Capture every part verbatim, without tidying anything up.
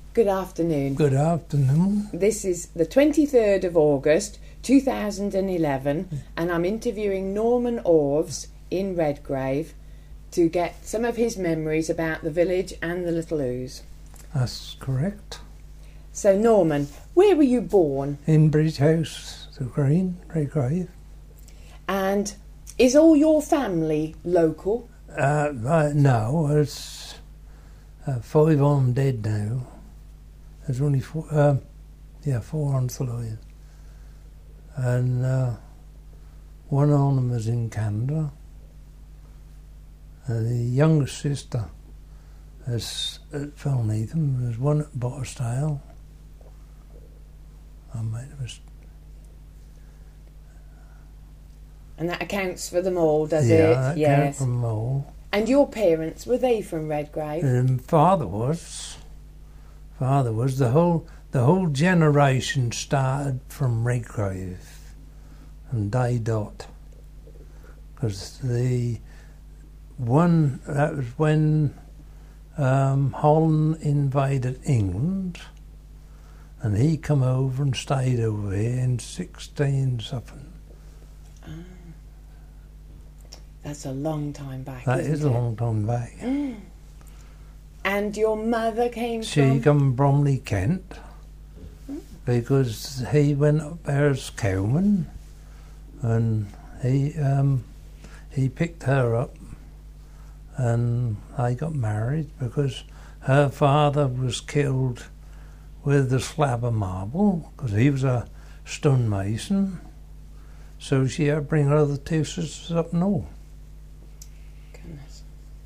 Good afternoon. Good afternoon. This is the twenty-third of August two thousand eleven and I'm interviewing Norman Orves in Redgrave to get some of his memories about the village and the Little Ouse. That's correct. So Norman, where were you born? In Bridge House, the Green, Redgrave. And is all your family local? Uh, uh, no, it's uh, five of them dead now. There's only four, uh, yeah, four on the alive. And uh, one of them is in Canada. And the youngest sister is at Felnathan. There's one at Botterstyle. I made a mistake. And that accounts for them all, does yeah, it? that Yes. counts for them all. And your parents, were they from Redgrave? Um, father was. Father was. The whole the whole generation started from Redgrave and Day Dot. Because the one, that was when um, Holland invaded England, and he come over and stayed over here in sixteen something. Ah. That's a long time back, That isn't is it? a long time back. Mm. And your mother came She from? come from Bromley, Kent, Mm. because he went up there as cowman, and he um, he picked her up, and they got married because her father was killed with a slab of marble because he was a stonemason. So she had to bring her other two sisters up north. Goodness.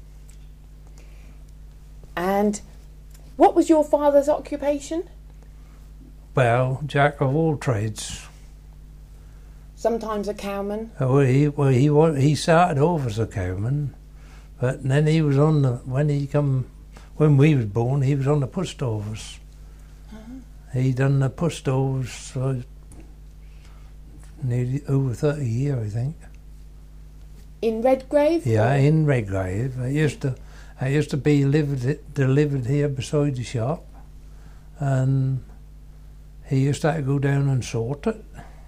And what was your father's occupation? Well, jack of all trades. Sometimes a cowman. Well, he well he wa- he started off as a cowman, but then he was on the when he come when we was born he was on the post office. Uh-huh. He done the post office for nearly over thirty years, I think. In Redgrave? Yeah, or- in Redgrave. I used to I used to be delivered delivered here beside the shop, and he used to have to go down and sort it.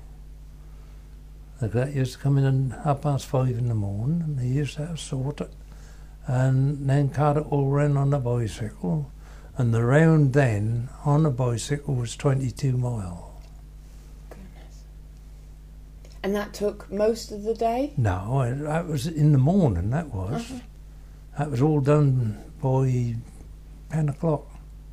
The guy used to come in at half past five in the morning, and he used to have to sort it, and then cart it all round on the bicycle. And the round then on the bicycle was twenty-two mile. Goodness. And that took most of the day? No, it- that was in the morning. That was. Uh-huh. That was all done by ten o'clock.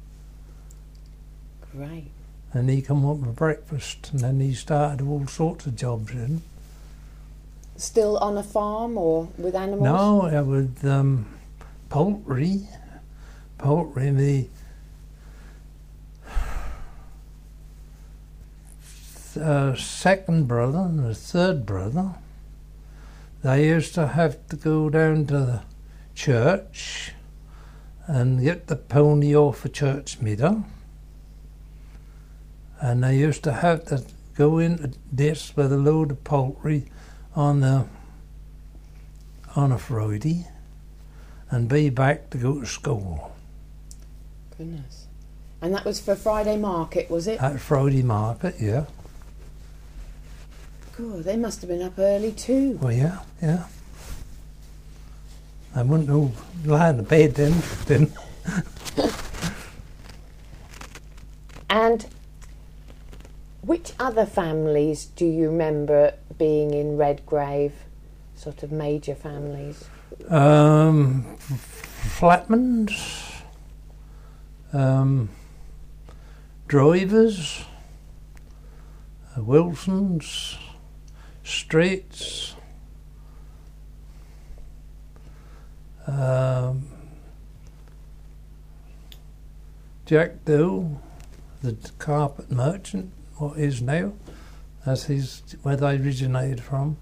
Great. And he come up for breakfast, and then he started all sorts of jobs in. Still on a farm or with animals? No, uh, with um, poultry, poultry. The uh, second brother and the third brother, they used to have to go down to the church and get the pony off a church meadow. And they used to have to go into this with a load of poultry on the on a Friday and be back to go to school. Goodness. And that was for Friday market, was it? At Friday market, yeah. Good, they must have been up early too. Well, yeah, yeah. I wouldn't know lie in the bed then. then. And which other families do you remember being in Redgrave? Sort of major families? Um, f- Flatmans, um, Drivers, uh, Wilsons, Streets, um, Jack Doe, the carpet merchant, what is now. That's his, where they originated from.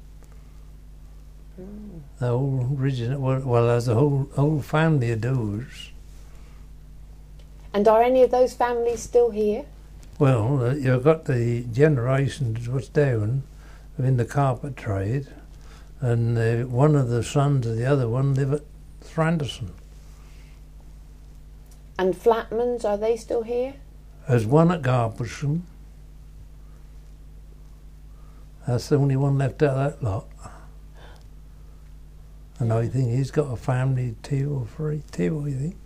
Mm. The whole origin, well, well, there's a whole whole family of Does. And are any of those families still here? Well, uh, you've got the generations what's down in the carpet trade, and uh, one of the sons of the other one live at Thranderson. And Flatmans, are they still here? There's one at Garbersham. That's the only one left out of that lot. And I think he's got a family of two or three, two, I think.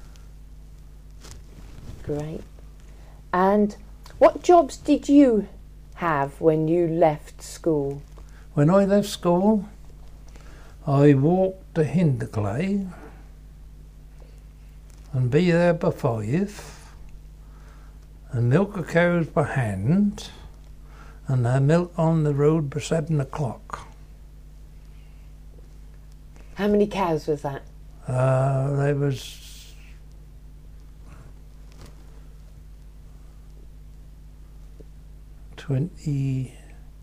Great. And what jobs did you have when you left school? When I left school, I walked to Hinderclay and be there by five and milk the cows by hand and have milk on the road by seven o'clock. How many cows was that? Uh, there was twenty-nine.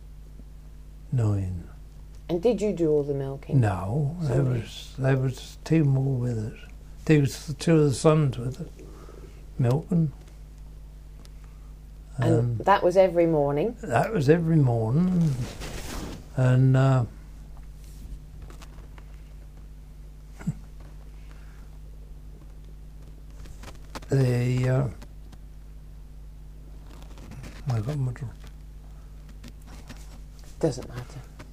And did you do all the milking? No, there Sorry. was there was two more with us. Two, two of the sons with us, milking. And Um, that was every morning? that was every morning, and uh, the uh, I got my dr- Doesn't matter.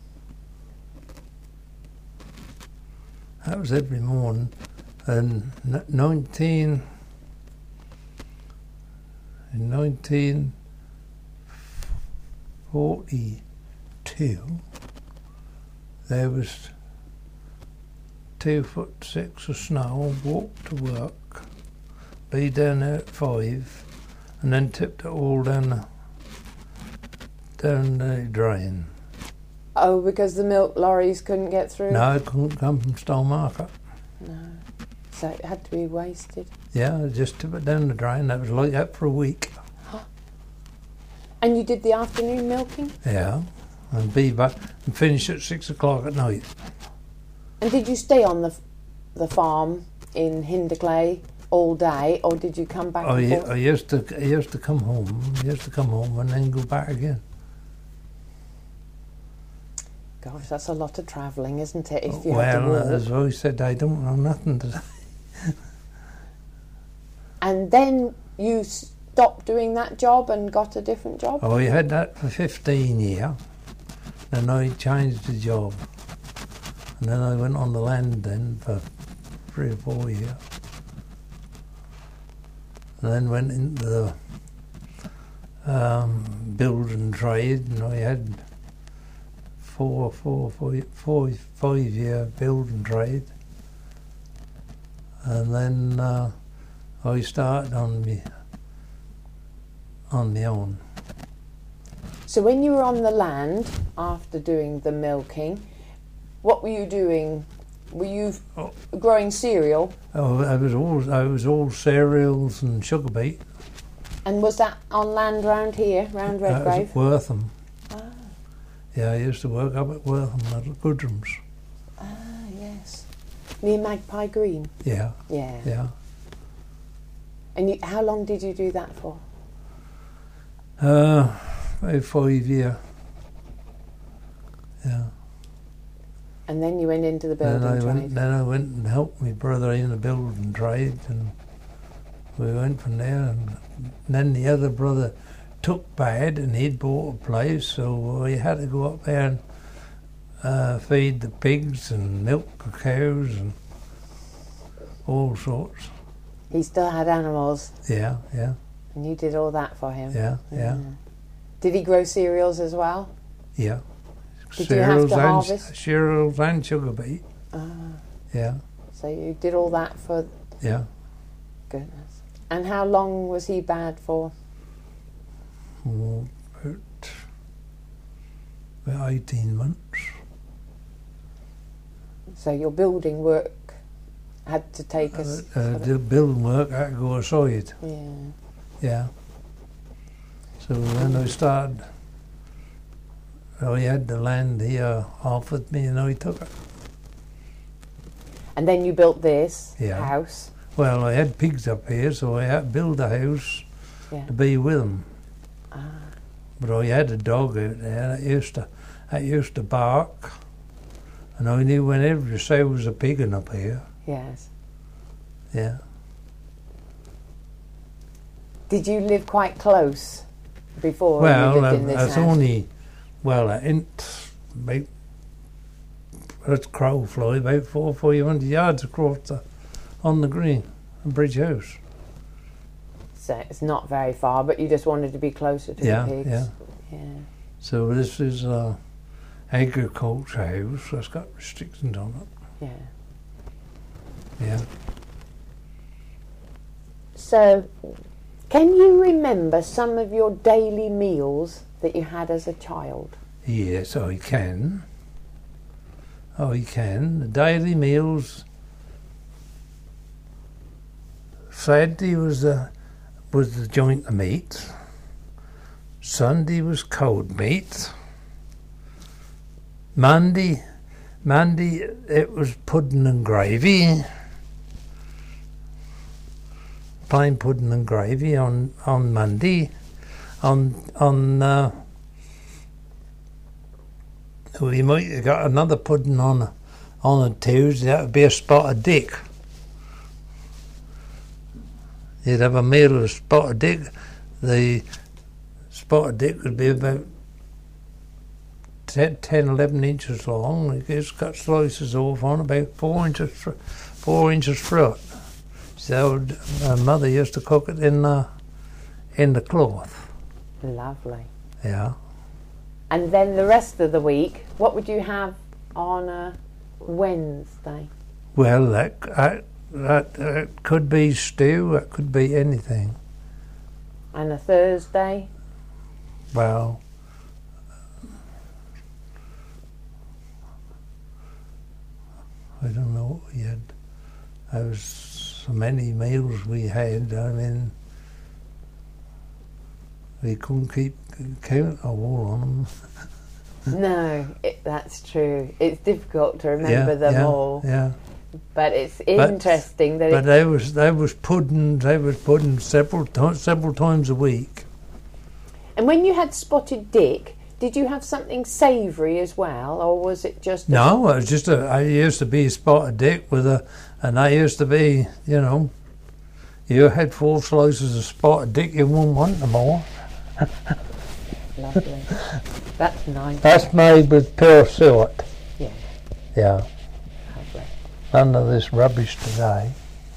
that was every morning, and n- nineteen in nineteen forty-two there was two foot six of snow. Walked to work, be down there at five, and then tipped it all down the, down the drain. Oh, because the milk lorries couldn't get through? No, it couldn't come from Stowmarket. No. So it had to be wasted. Yeah, I just tipped it down the drain. That was like that for a week. And you did the afternoon milking? Yeah, and be back and finish at six o'clock at night. And did you stay on the the farm in Hinderclay all day, or did you come back I, and forth? I used to I used to come home, I used to come home and then go back again. Gosh, that's a lot of travelling, isn't it? If you had to Well, walk. as I said, I don't know nothing to say. And then you stopped doing that job and got a different job? I had that for fifteen years, then I changed the job, and then I went on the land then for three or four years, and then went into the um, building trade, and I had four, four, four, four, five year building trade, and then uh, I started on me on my own. So when you were on the land after doing the milking, what were you doing? Were you Oh. growing cereal? Oh, I was all I was all cereals and sugar beet. And was that on land round here, round That was Redgrave? at Wortham. Ah, Yeah, I used to work up at Wortham at Goodrum's. ah, yes. Near Magpie Green? Yeah, Yeah. yeah. And you, how long did you do that for? Uh, about five year. Yeah. And then you went into the Then building I trade? went. Then I went and helped my brother in the building trade, and we went from there. And then the other brother took bad, and he'd bought a place, so we had to go up there and uh, feed the pigs and milk the cows and all sorts. He still had animals, Yeah, yeah, and you did all that for him? yeah, yeah, Did he grow cereals as well? yeah. Did you have to and harvest? cereals and sugar beet. Ah, Yeah, so you did all that for yeah. goodness. And how long was he bad for? Oh, about, about eighteen months. So your building work had to take us. Uh, uh, the building work had to go aside. Yeah. Yeah. So when I started, I had the land here offered me, and I took it. And then you built this Yeah. house. Well, I had pigs up here, so I had to build a house Yeah. to be with them. Ah. But I had a dog out there that used to, that used to bark, and I knew whenever you say was a pigging up here. Yes. Yeah. Did you live quite close before Well, you lived uh, in this it's house? only, well, I ain't about, it's crow fly, about four, five hundred yards across the, on the green, the Bridge House. So it's not very far, but you just wanted to be closer to Yeah, the pigs. yeah. Yeah. So this is a agriculture house that's got restrictions on it. Yeah. Yeah. So, can you remember some of your daily meals that you had as a child? Yes, I can. I can. The daily meals. Saturday was the was the joint of meat. Sunday was cold meat. Monday, Monday it was pudding and gravy. Plain pudding and gravy on on Monday. On on. Uh, We might have got another pudding on a, on a Tuesday. That would be a spotted dick. You'd have a meal of spotted dick. The spotted dick would be about ten, ten eleven inches long. It's got slices off on about four inches, four inches fruit. So my mother used to cook it in the in the cloth. Lovely. Yeah. And then the rest of the week, what would you have on a Wednesday? Well, that that that, that could be stew. That could be anything. And a Thursday? Well, I don't know what we had. There was so many meals we had. I mean, we couldn't keep count all on them. No, it, that's true. It's difficult to remember yeah, them yeah, all. Yeah. But it's interesting that. But it, there was there was pudding. There was pudding several to, several times a week. And when you had Spotted Dick, did you have something savoury as well, or was it just? A No, it was just a. I used to be Spotted Dick with a, and I used to be, you know, you had four slices of Spotted Dick, you wouldn't want them all. Lovely. That's nice. That's made with pure suet. Yeah. Yeah. Lovely. None of this rubbish today.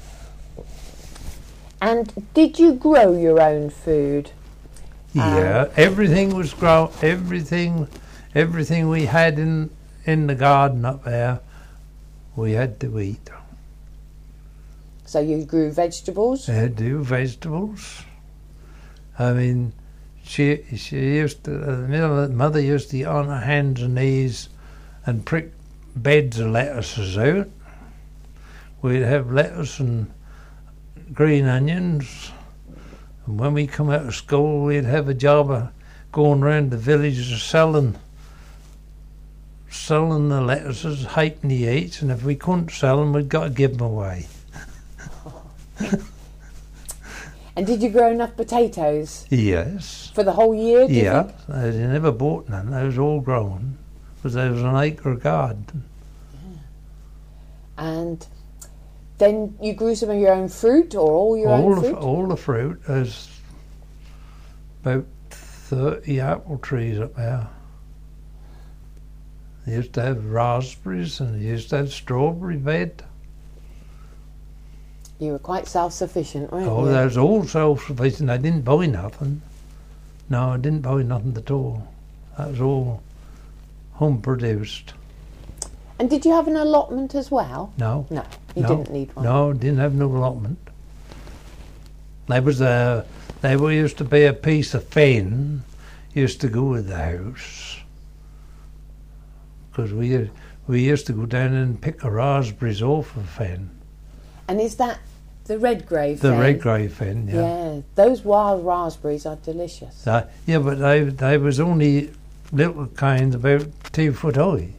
And did you grow your own food? Yeah, um, everything was grown. Everything, everything we had in in the garden up there, we had to eat. So you grew vegetables? We had to do vegetables. I mean, she she used to. Uh, mother used to eat on her hands and knees, and prick beds of lettuces out. We'd have lettuce and green onions. And when we come out of school, we'd have a job of going round the village selling, selling the lettuces, halfpenny each, and if we couldn't sell them, we'd got to give them away. And did you grow enough potatoes? Yes. For the whole year, do Yeah, you think? I never bought none. They was all grown, because there was an acre garden. And then you grew some of your own fruit, or all your all own the, fruit? All the fruit. There's about thirty apple trees up there. They used to have raspberries and they used to have strawberry bed. You were quite self-sufficient, weren't Oh, you? there was all self-sufficient. I didn't buy nothing. No, I didn't buy nothing at all. That was all home-produced. And did you have an allotment as well? No. No, you no, didn't need one. No, didn't have no allotment. There was a, there used to be a piece of fen used to go with the house. Because we we used to go down and pick the raspberries off of fen. And is that the Redgrave The fen? Redgrave fen, yeah. Yeah, those wild raspberries are delicious. Uh, yeah, but they they was only little kinds about two foot high.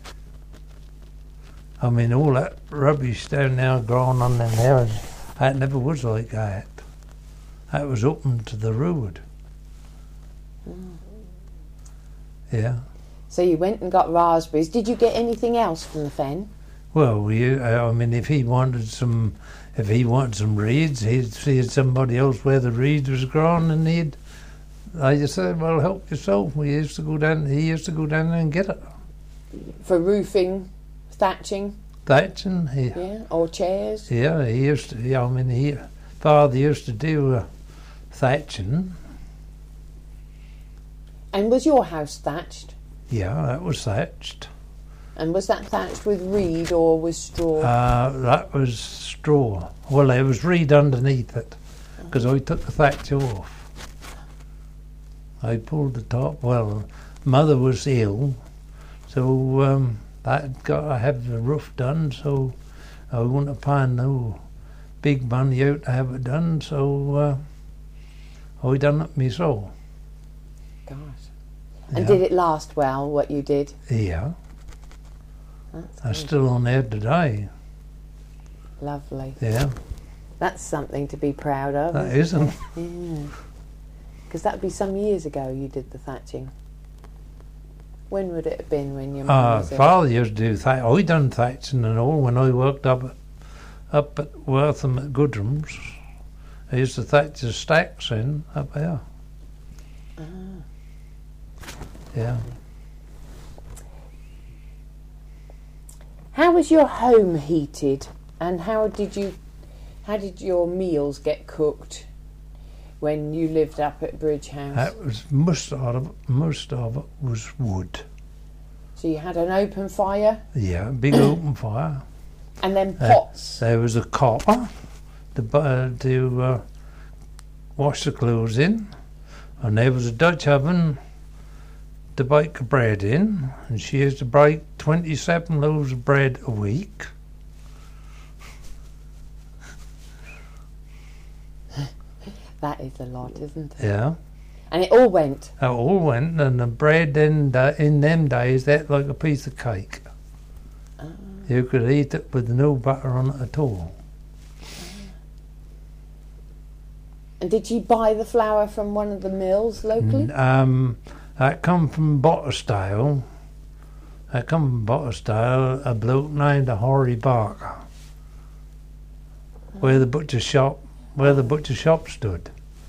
I mean, all that rubbish down there growing on them there, that never was like that. That was open to the road. Mm. Yeah. So you went and got raspberries. Did you get anything else from the fen? Well, we, uh, I mean, if he wanted some, if he wanted some reeds, he'd see somebody else where the reeds was growing, and he'd. I just said, "Well, help yourself." We used to go down. He used to go down there and get it. For roofing, thatching. Thatching, he, Yeah, or chairs. yeah, he used to. Yeah, I mean, he father used to do uh, thatching. And was your house thatched? Yeah, that was thatched. And was that thatched with reed or with straw? Uh, that was straw. Well, there was reed underneath it, because I took the thatch off. I pulled the top. Well, mother was ill, so um, that got to have the roof done. So I wouldn't have paid no big money out to have it done. So uh, I done it myself. Gosh. And Yeah. did it last well, what you did? Yeah, That's I'm good. still on there today. Lovely. Yeah, That's something to be proud of. that isn't isn't. it? Yeah. Because that would be some years ago you did the thatching. When would it have been when your mum Uh, was ill? father used to do thatch. I done thatching and all when I worked up at, up at Wortham at Goodrum's. I used to thatch the stacks in up there. Ah. Yeah. How was your home heated, and how did you, how did your meals get cooked when you lived up at Bridge House? That was most of it. Most of it was wood. So you had an open fire, Yeah, big open fire. and then Uh, pots. There was a copper to bu- uh, to uh, wash the clothes in, and there was a Dutch oven to bake the bread in, and she used to bake twenty-seven loaves of bread a week. That is a lot, isn't it? Yeah, And it all went. that all went, and the bread in uh, in them days that like a piece of cake. Ah. You could eat it with no butter on it at all. And did you buy the flour from one of the mills locally? N- Um, that come from Botterstyle. That come from Botterstyle, a bloke named Horry Barker, where the butcher shop, where the butcher shop stood.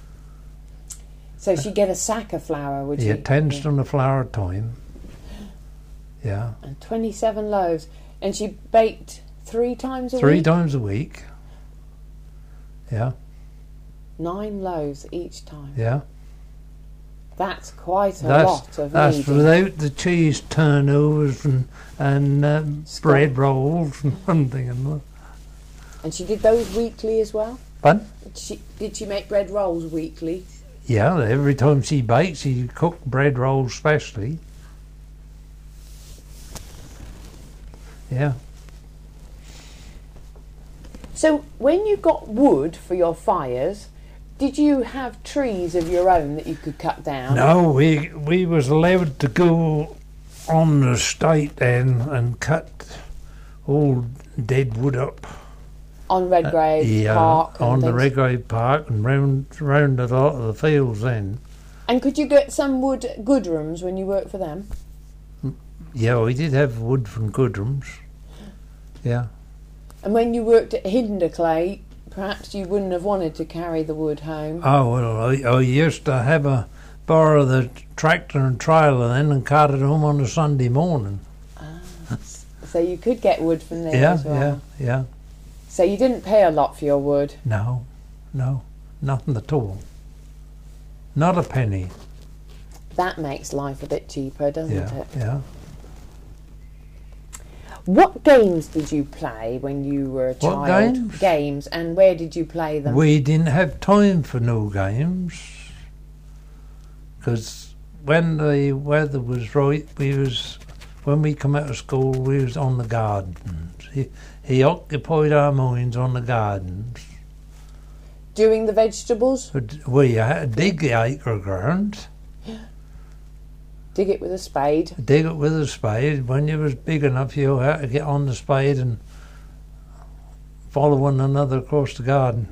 So she'd get a sack of flour, would Yeah, she? ten Yeah. stone a flour a time. Yeah, And twenty-seven loaves. And she baked three times a three week? times a week. Yeah, Nine loaves each time. yeah. That's quite a That's lot of that's kneading. without the cheese turnovers and and um, Scone. bread rolls and something and that. And she did those weekly as well? But Did she, did she make bread rolls weekly? yeah, every time she bakes, she cooked bread rolls specially. Yeah. So when you got wood for your fires, did you have trees of your own that you could cut down? No, we we was allowed to go on the estate then and cut all dead wood up. On Redgrave yeah, Park and on the things? Redgrave Park and round round a lot of the fields then. And could you get some wood at Goodrum's when you worked for them? Yeah, we did have wood from Goodrum's. Yeah. And when you worked at Hinderclay, perhaps you wouldn't have wanted to carry the wood home. Oh well, I, I used to have a borrow the tractor and trailer then and cart it home on a Sunday morning. Ah, so you could get wood from there Yeah, as well. yeah, yeah. So you didn't pay a lot for your wood. No, no, nothing at all. Not a penny. That makes life a bit cheaper, doesn't Yeah, it? yeah. What games did you play when you were a What child? games? Games, and where did you play them? We didn't have time for no games because when the weather was right, we was when we come out of school, we was on the gardens. He, he occupied our minds on the gardens. Doing the vegetables? But we had to dig the acre ground, Dig it with a spade. dig it with a spade. When you was big enough, you had to get on the spade and follow one another across the garden.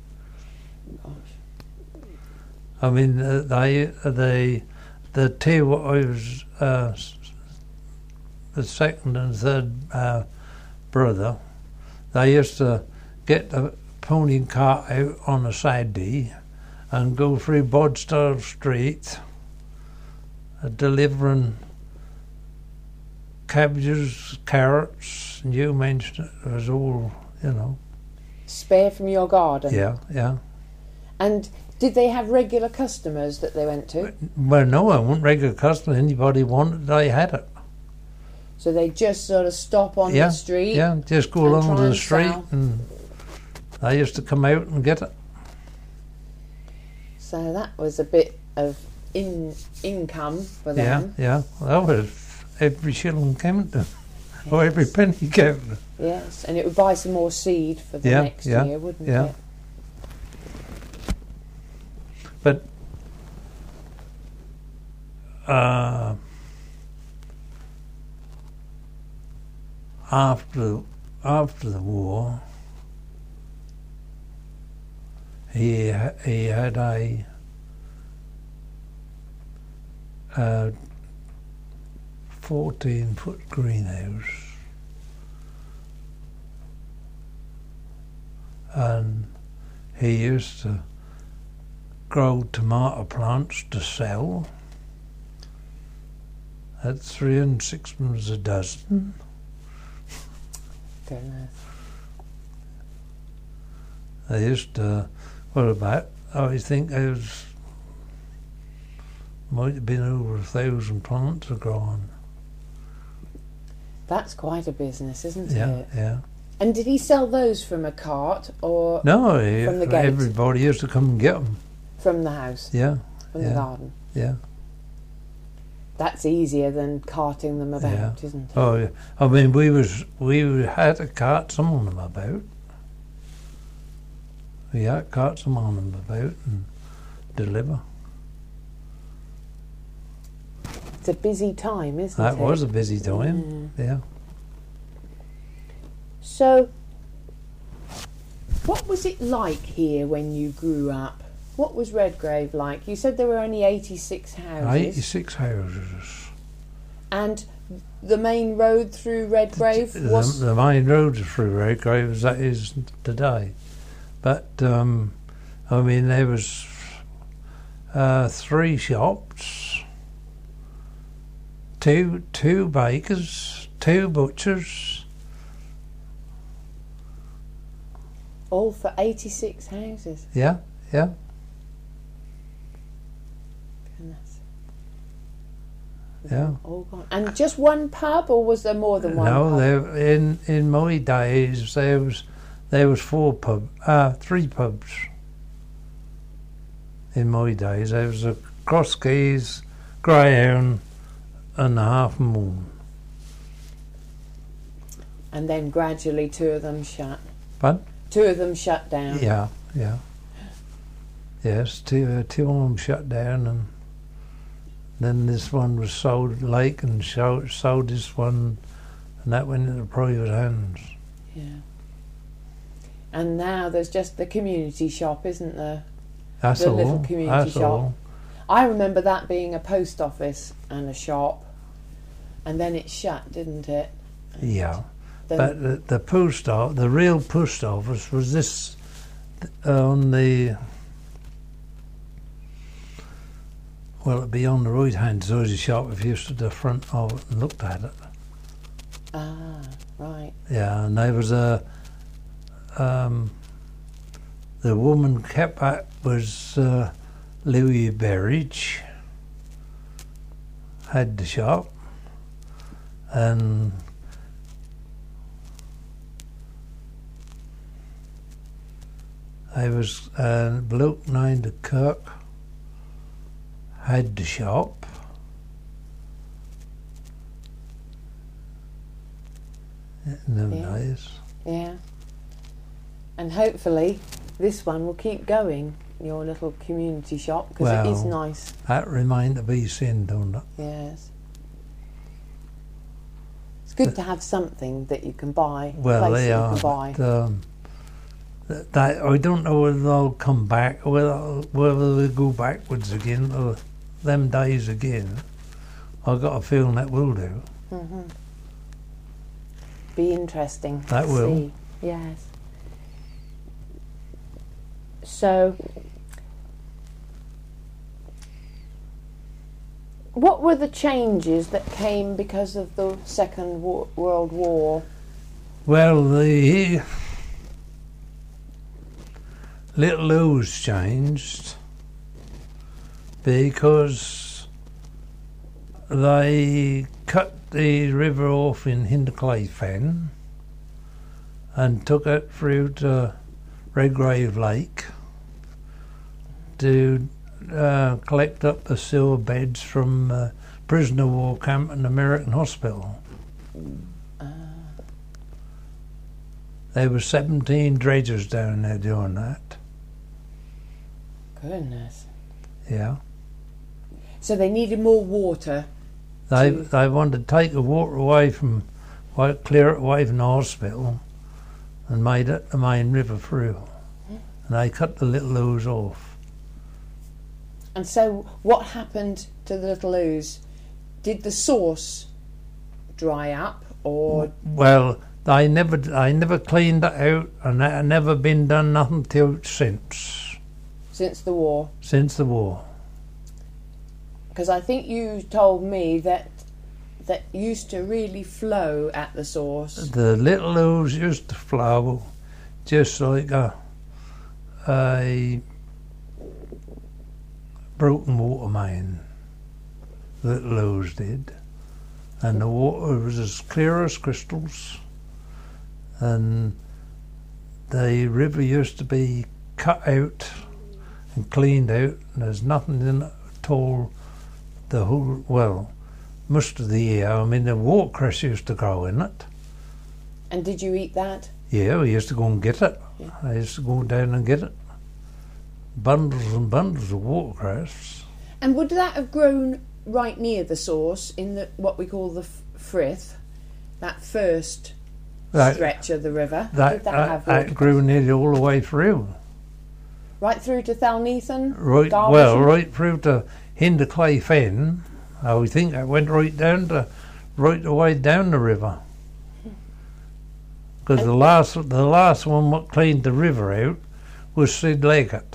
I mean, uh, they, they, the two I was, uh, s- the second and third uh, brother, they used to get the pony and cart out on a Saturday and go through Bodstall Street uh, delivering cabbages, carrots, and you mentioned it, it was all, you know. Spare from your garden? Yeah, yeah. And did they have regular customers that they went to? Well, no, I wasn't regular customer. Anybody wanted, they had it. So they just sort of stop on yeah, the street? Yeah, just go and along try to the and street sell. and they used to come out and get it. So that was a bit of in income for Yeah, them. yeah. Well, that was every shilling came to, or every penny came to. Yes, and it would buy some more seed for the Yeah, next yeah, year, wouldn't yeah. it? But uh, after after the war, he ha- he had a uh, fourteen foot greenhouse, and he used to grow tomato plants to sell at three and sixpence a dozen. Goodness. I used to, what about, I think there was, might have been over a thousand plants growing. That's quite a business, isn't Yeah, it? yeah. And did he sell those from a cart or No, he, From the gate? everybody used to come and get them. from the house, Yeah, from yeah. the garden? yeah. That's easier than carting them about, Yeah. isn't it? Oh, yeah. I mean, we was we had to cart some of them about. We had to cart some of them about and deliver. It's a busy time, isn't That it? was a busy time. Mm. Yeah. So, what was it like here when you grew up? What was Redgrave like? You said there were only eighty-six houses. eighty-six houses. And the main road through Redgrave The, was... the main road through Redgrave as that is today. But, um, I mean, there was uh, three shops, two two bakers, two butchers. all for eighty-six houses. Yeah, yeah. Goodness. Yeah. All gone. And just one pub, or was there more than one No, pub? there in in my days there was there was four pub, uh, three pubs. In my days, there was a Cross Keys, Greyhound, and the Half Moon. And then gradually two of them shut. But Two of them shut down. yeah, yeah, yes, two uh, two of them shut down, and then this one was sold Lake and sold, sold this one, and that went into private hands. Yeah. And now there's just the community shop, isn't there? That's The all. little community That's shop. all. I remember that being a post office and a shop, and then it shut, didn't it? Yeah. Then But the, the post office, the real post office was this uh, on the, well, it'd be on the right hand side of the shop if you stood at the front of it and looked at it. ah, right. Yeah, and there was a, um, the woman kept that was uh, Louis Berridge, had the shop, and I was a bloke named Kirk had the shop. In them Yeah. days. Yeah. And hopefully this one will keep going, your little community shop, because it is Well, nice. That remained to be seen, don't it? Yes. It's good to have something that you can buy. a Well, place they that are. You can buy. But, um, th- that, I don't know whether they'll come back, or whether, whether they go backwards again, or them days again. I've got a feeling that will do. hmm Be interesting. That to will. See. Yes. So, what were the changes that came because of the Second Wo- World War? Well, the Little Ouse changed because they cut the river off in Hinderclay Fen and took it through to Redgrave Lake to uh, collect up the sewer beds from uh, prisoner war camp and American hospital. Uh, There were seventeen dredgers down there doing that. goodness. Yeah. So they needed more water. They to- they wanted to take the water away from, well, clear it away from the hospital, and made it the main river through. And they cut the Little Ouse off. And so what happened to the Little Ouse? Did the source dry up, or Well, they never they never cleaned it out, and that had never been done nothing till since since the war? since the war. Because I think you told me that that used to really flow at the source. The Little Ouse used to flow just like a a broken water main. Little Ouse did, and the water was as clear as crystals. And the river used to be cut out and cleaned out, and there's nothing in it at all. The whole, well, most of the year. I mean, the watercress used to grow in it. And did you eat that? Yeah, we used to go and get it. Yeah. I used to go down and get it. Bundles and bundles of watercress. And would that have grown right near the source in the what we call the f- Frith, that first That, stretch of the river? that, did that, that, have that water? grew nearly all the way through. Right through to Thalnethan? Right, Derbyshire? well, right through to Hinderclay Fen. I would think it went right down to, right away down the river. Because the last, the last one what cleaned the river out was Sid Leggett.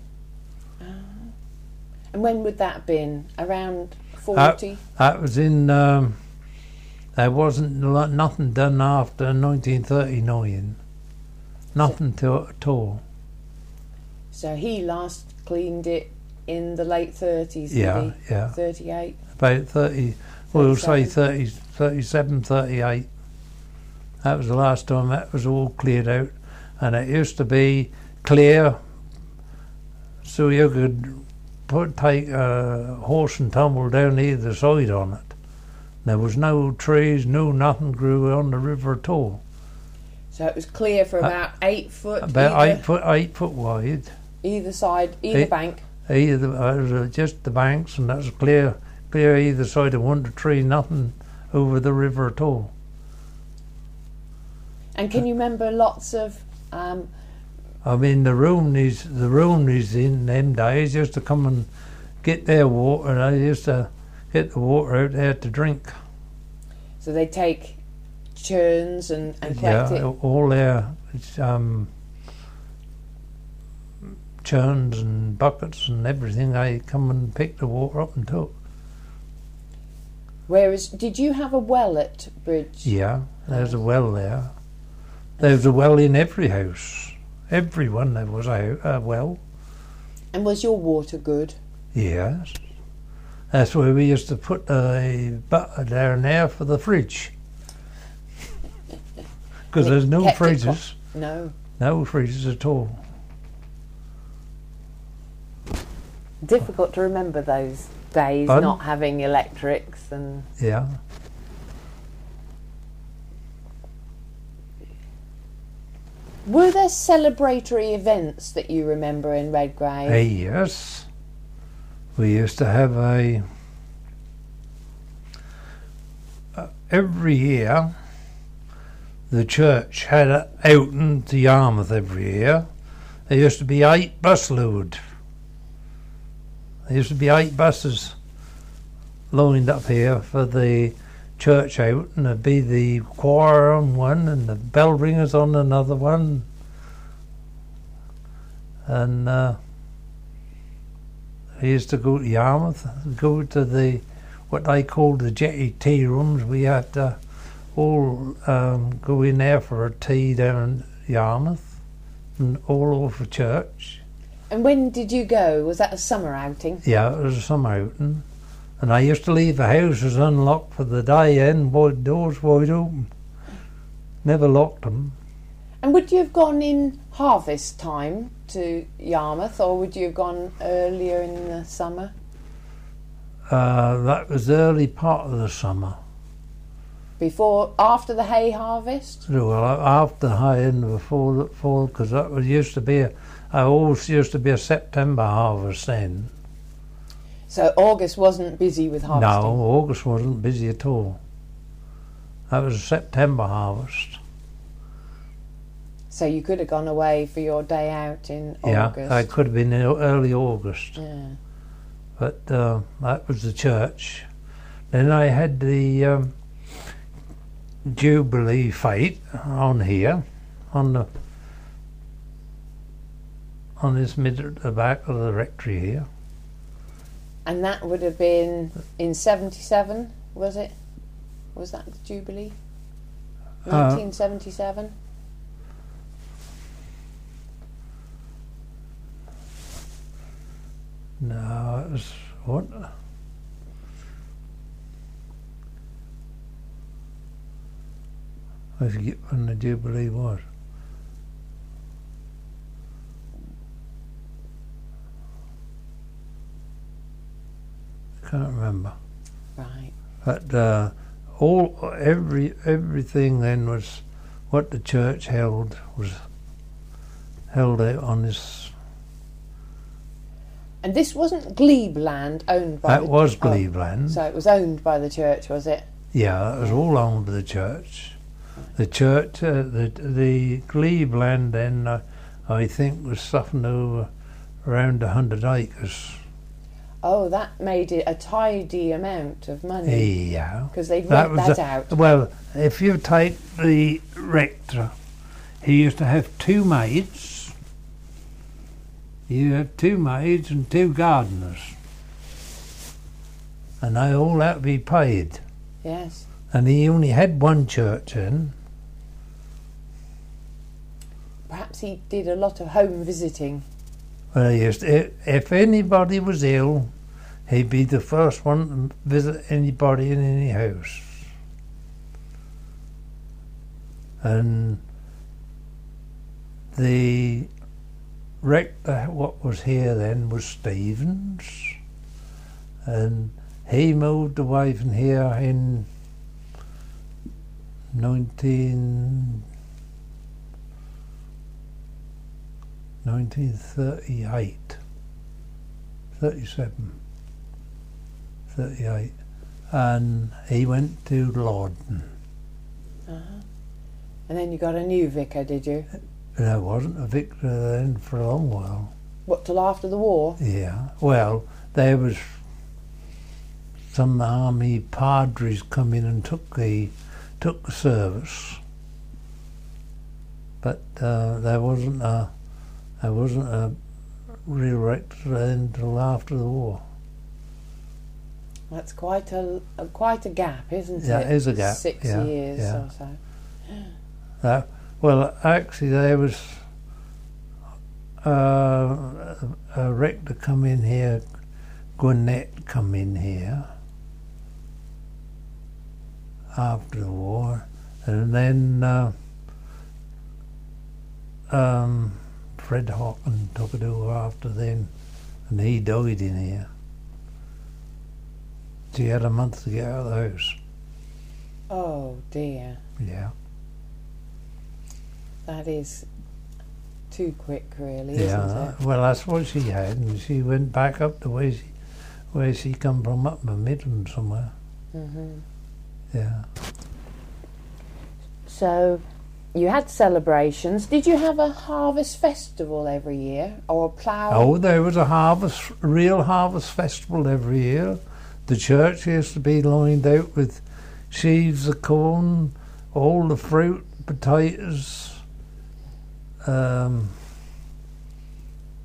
And when would that have been? Around forty? That was in. Um, there wasn't lo- nothing done after nineteen thirty-nine. Nothing to at all. So he last cleaned it in the late thirties, Yeah, did he? yeah. thirty-eight? About thirty. We'll say thirty-seven. thirty, thirty-seven, thirty-eight. That was the last time that was all cleared out, and it used to be clear, so you could put take a horse and tumble down either side on it. There was no trees, no nothing grew on the river at all. So it was clear for about eight foot About either, eight foot, eight foot wide. either side, either Eight- bank. Either uh, it was just the banks, and that was clear, clear either side of one tree, nothing over the river at all. And can you remember lots of um, I mean, the Romneys, the Romneys in them days used to come and get their water, and they used to get the water out there to drink. so they take churns and, and Yeah, collect it? all their um, churns and buckets and everything. They come and pick the water up and took. Whereas, did you have a well at Bridge? Yeah, there's a well there. There's a well in every house. Everyone there was a, a well. And was your water good? Yes. That's where we used to put a butter down there for the fridge. Because And it there's no kept it freezers. No. No freezers at all. Difficult to remember those days, Pardon? not having electrics and... Yeah. Were there celebratory events that you remember in Redgrave? Uh, yes. We used to have a... Uh, every year, the church had an outing to Yarmouth every year. There used to be eight bus load. There used to be eight buses lined up here for the church out, and there'd be the choir on one and the bell ringers on another one. and uh, I used to go to Yarmouth, go to the what they called the jetty tea rooms. We had to all um, go in there for a tea down in Yarmouth and all over church. And when did you go? Was that a summer outing? Yeah, it was a summer outing. And I used to leave the houses unlocked for the day and wide doors wide open. Never locked them. And would you have gone in harvest time to Yarmouth, or would you have gone earlier in the summer? Uh, that was the early part of the summer. Before, after the hay harvest? Well, after hay and before the fall, because that was used to be a, I always used to be a September harvest then. So August wasn't busy with harvesting? No, August wasn't busy at all. That was a September harvest. So you could have gone away for your day out in Yeah, August? I could have been in early August. Yeah. But uh, that was the church. Then I had the um, Jubilee fete on here, on the on this mid at the back of the rectory here. And that would have been in seventy-seven, was it? Was that the Jubilee? nineteen seventy-seven? Uh, no, it was what? I forget when the Jubilee was. I can't remember. Right. But uh, all every everything then was what the church held was held out on this. And this wasn't glebe land owned by That the was oh, glebe land. So it was owned by the church, was it? Yeah, it was all owned by the church. The church, uh, the the glebe land then, uh, I think, was something over around a hundred acres. Oh, that made it a tidy amount of money. Yeah. Because they'd That rent was that a- out. Well, if you take the rector, he used to have two maids. You have two maids and two gardeners. And they all had to be paid. Yes. And he only had one church in. Perhaps he did a lot of home visiting. Well, he used to, if anybody was ill, he'd be the first one to visit anybody in any house. And the rector, what was here then, was Stevens, and he moved away from here in nineteen nineteen thirty-eight, thirty-seven, thirty-eight, and he went to Lorden. Uh-huh. And then you got a new vicar, did you? There wasn't a vicar then for a long while. What, till after the war? Yeah, well, there was some army padres come in and took the took the service, but uh, there wasn't a there wasn't a real rector until after the war. That's quite a, a quite a gap, isn't Yeah, it? it is a gap. Six yeah, years yeah. or so. Uh, well, actually, there was uh, a, a rector come in here, Gwinnett come in here after the war, and then uh, um, Fred Hawken took it over after then, and he died in here. She had a month to get out of the house. Oh dear, Yeah. that is too quick, really, Yeah, isn't it? well, that's what she had, and she went back up the way she, where she come from, up in the Midland somewhere. hmm Yeah. So, you had celebrations. Did you have a harvest festival every year, or a plough? Oh, there was a harvest, a real harvest festival every year. The church used to be lined out with sheaves of corn, all the fruit, potatoes, um,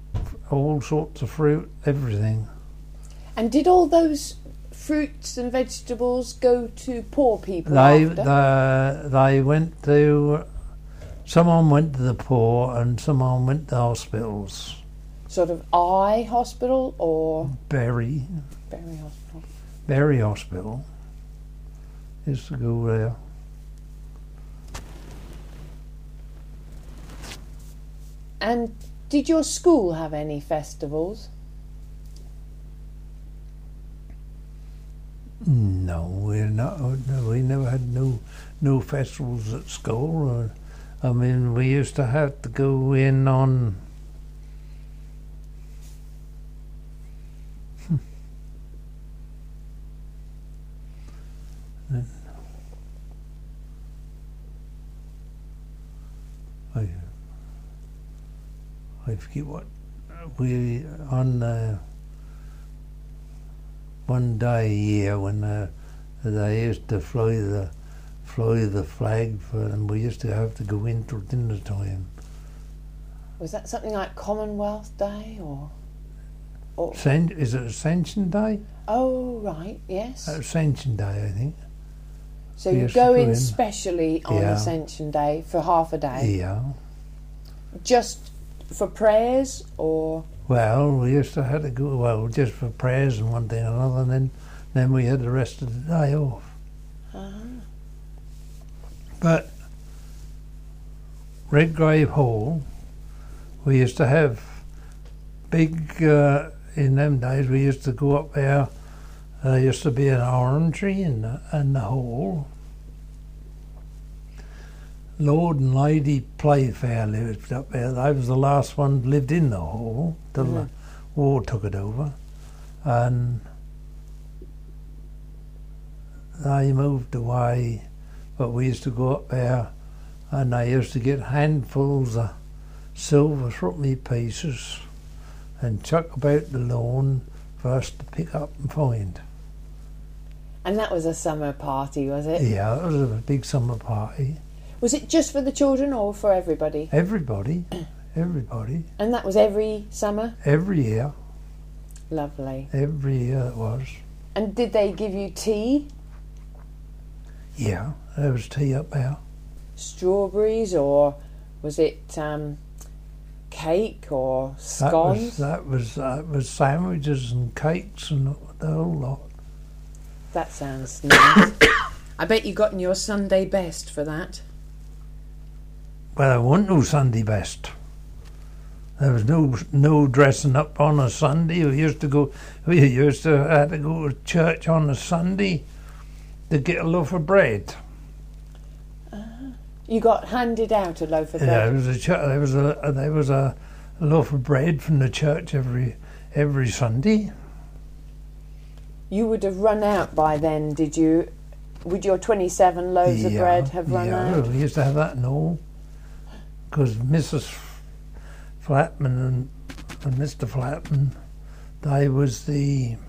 all sorts of fruit, everything. And did all those fruits and vegetables go to poor people They, after? they, they went to, someone went to the poor and someone went to hospitals. Sort of eye hospital or Berry, Berry Hospital? Berry Hospital. Used to go there. And did your school have any festivals? No, we're not. No, we never had no no festivals at school. I mean, we used to have to go in on. I, I forget what we on uh, one day a year when uh, they used to fly the fly the flag for, and we used to have to go in till dinner time. Was that something like Commonwealth Day or? or Ascen- is it Ascension Day? oh right, yes. Ascension Day, I think. So we you used to go go in in. specially on Yeah. Ascension Day for half a day, Yeah. just for prayers or? Well, we used to have to go, well, just for prayers and one thing and another, and then, then we had the rest of the day off. Uh-huh. But Redgrave Hall, we used to have big, uh, in them days we used to go up there, there used to be an orangery in the, in the hall. Lord and Lady Playfair lived up there. They was the last one lived in the hall till Mhm. the war took it over, and they moved away. But we used to go up there, and they used to get handfuls of silver threepenny pieces and chuck about the lawn for us to pick up and find. And that was a summer party, was it? Yeah, it was a big summer party. Was it just for the children or for everybody? Everybody, everybody, And that was every summer? every year, Lovely. every year it was. And did they give you tea? Yeah, there was tea up there. Strawberries, or was it um, cake or That was scones? that was that was sandwiches and cakes and the whole lot. That sounds nice. I bet you got in your Sunday best for that. Well, there wasn't no Sunday best. There was no no dressing up on a Sunday. We used to go. We used to have to go to church on a Sunday to get a loaf of bread. You got handed out a loaf of Yeah, bread. there was a ch- there was a there was a loaf of bread from the church every every Sunday. You would have run out by then, did you? Would your twenty-seven loaves of Yeah, bread have run yeah, out? we used to have that and all. Because Missus Flatman and, and Mister Flatman, they was the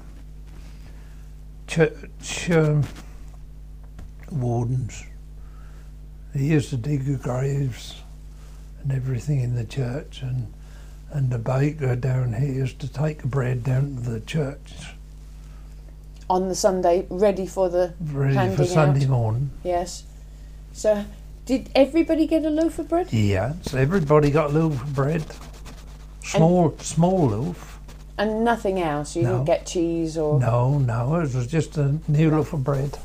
church um, wardens. They used to dig the graves and everything in the church, and and the baker down here used to take the bread down to the church, On the Sunday, ready for the ready handing for Sunday out. morning. Yes. So, did everybody get a loaf of bread? Yeah, so everybody got a loaf of bread, small small loaf. And nothing else? You No. didn't get cheese or... No, no, it was just a new loaf of bread.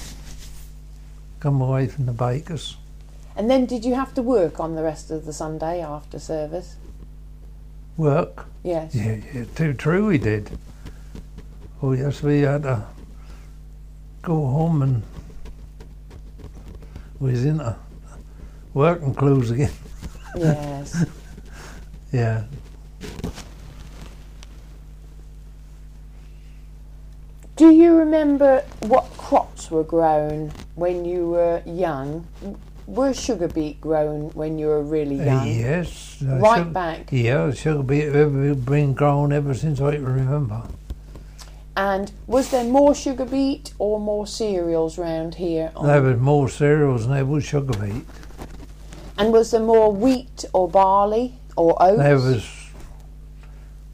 Come away from the bakers. And then did you have to work on the rest of the Sunday after service? Work. Yes. Yeah, yeah, too true we did. Oh yes, we had to go home and we was in a working clothes again. Yes. Yeah. Do you remember what crops were grown when you were young? Were sugar beet grown when you were really Uh, young? yes. uh, Right sugar- back. Yeah, sugar beet have been grown ever since I can remember. And was there more sugar beet or more cereals round here? on- There was more cereals than there was sugar beet. And was there more wheat or barley or oats? There was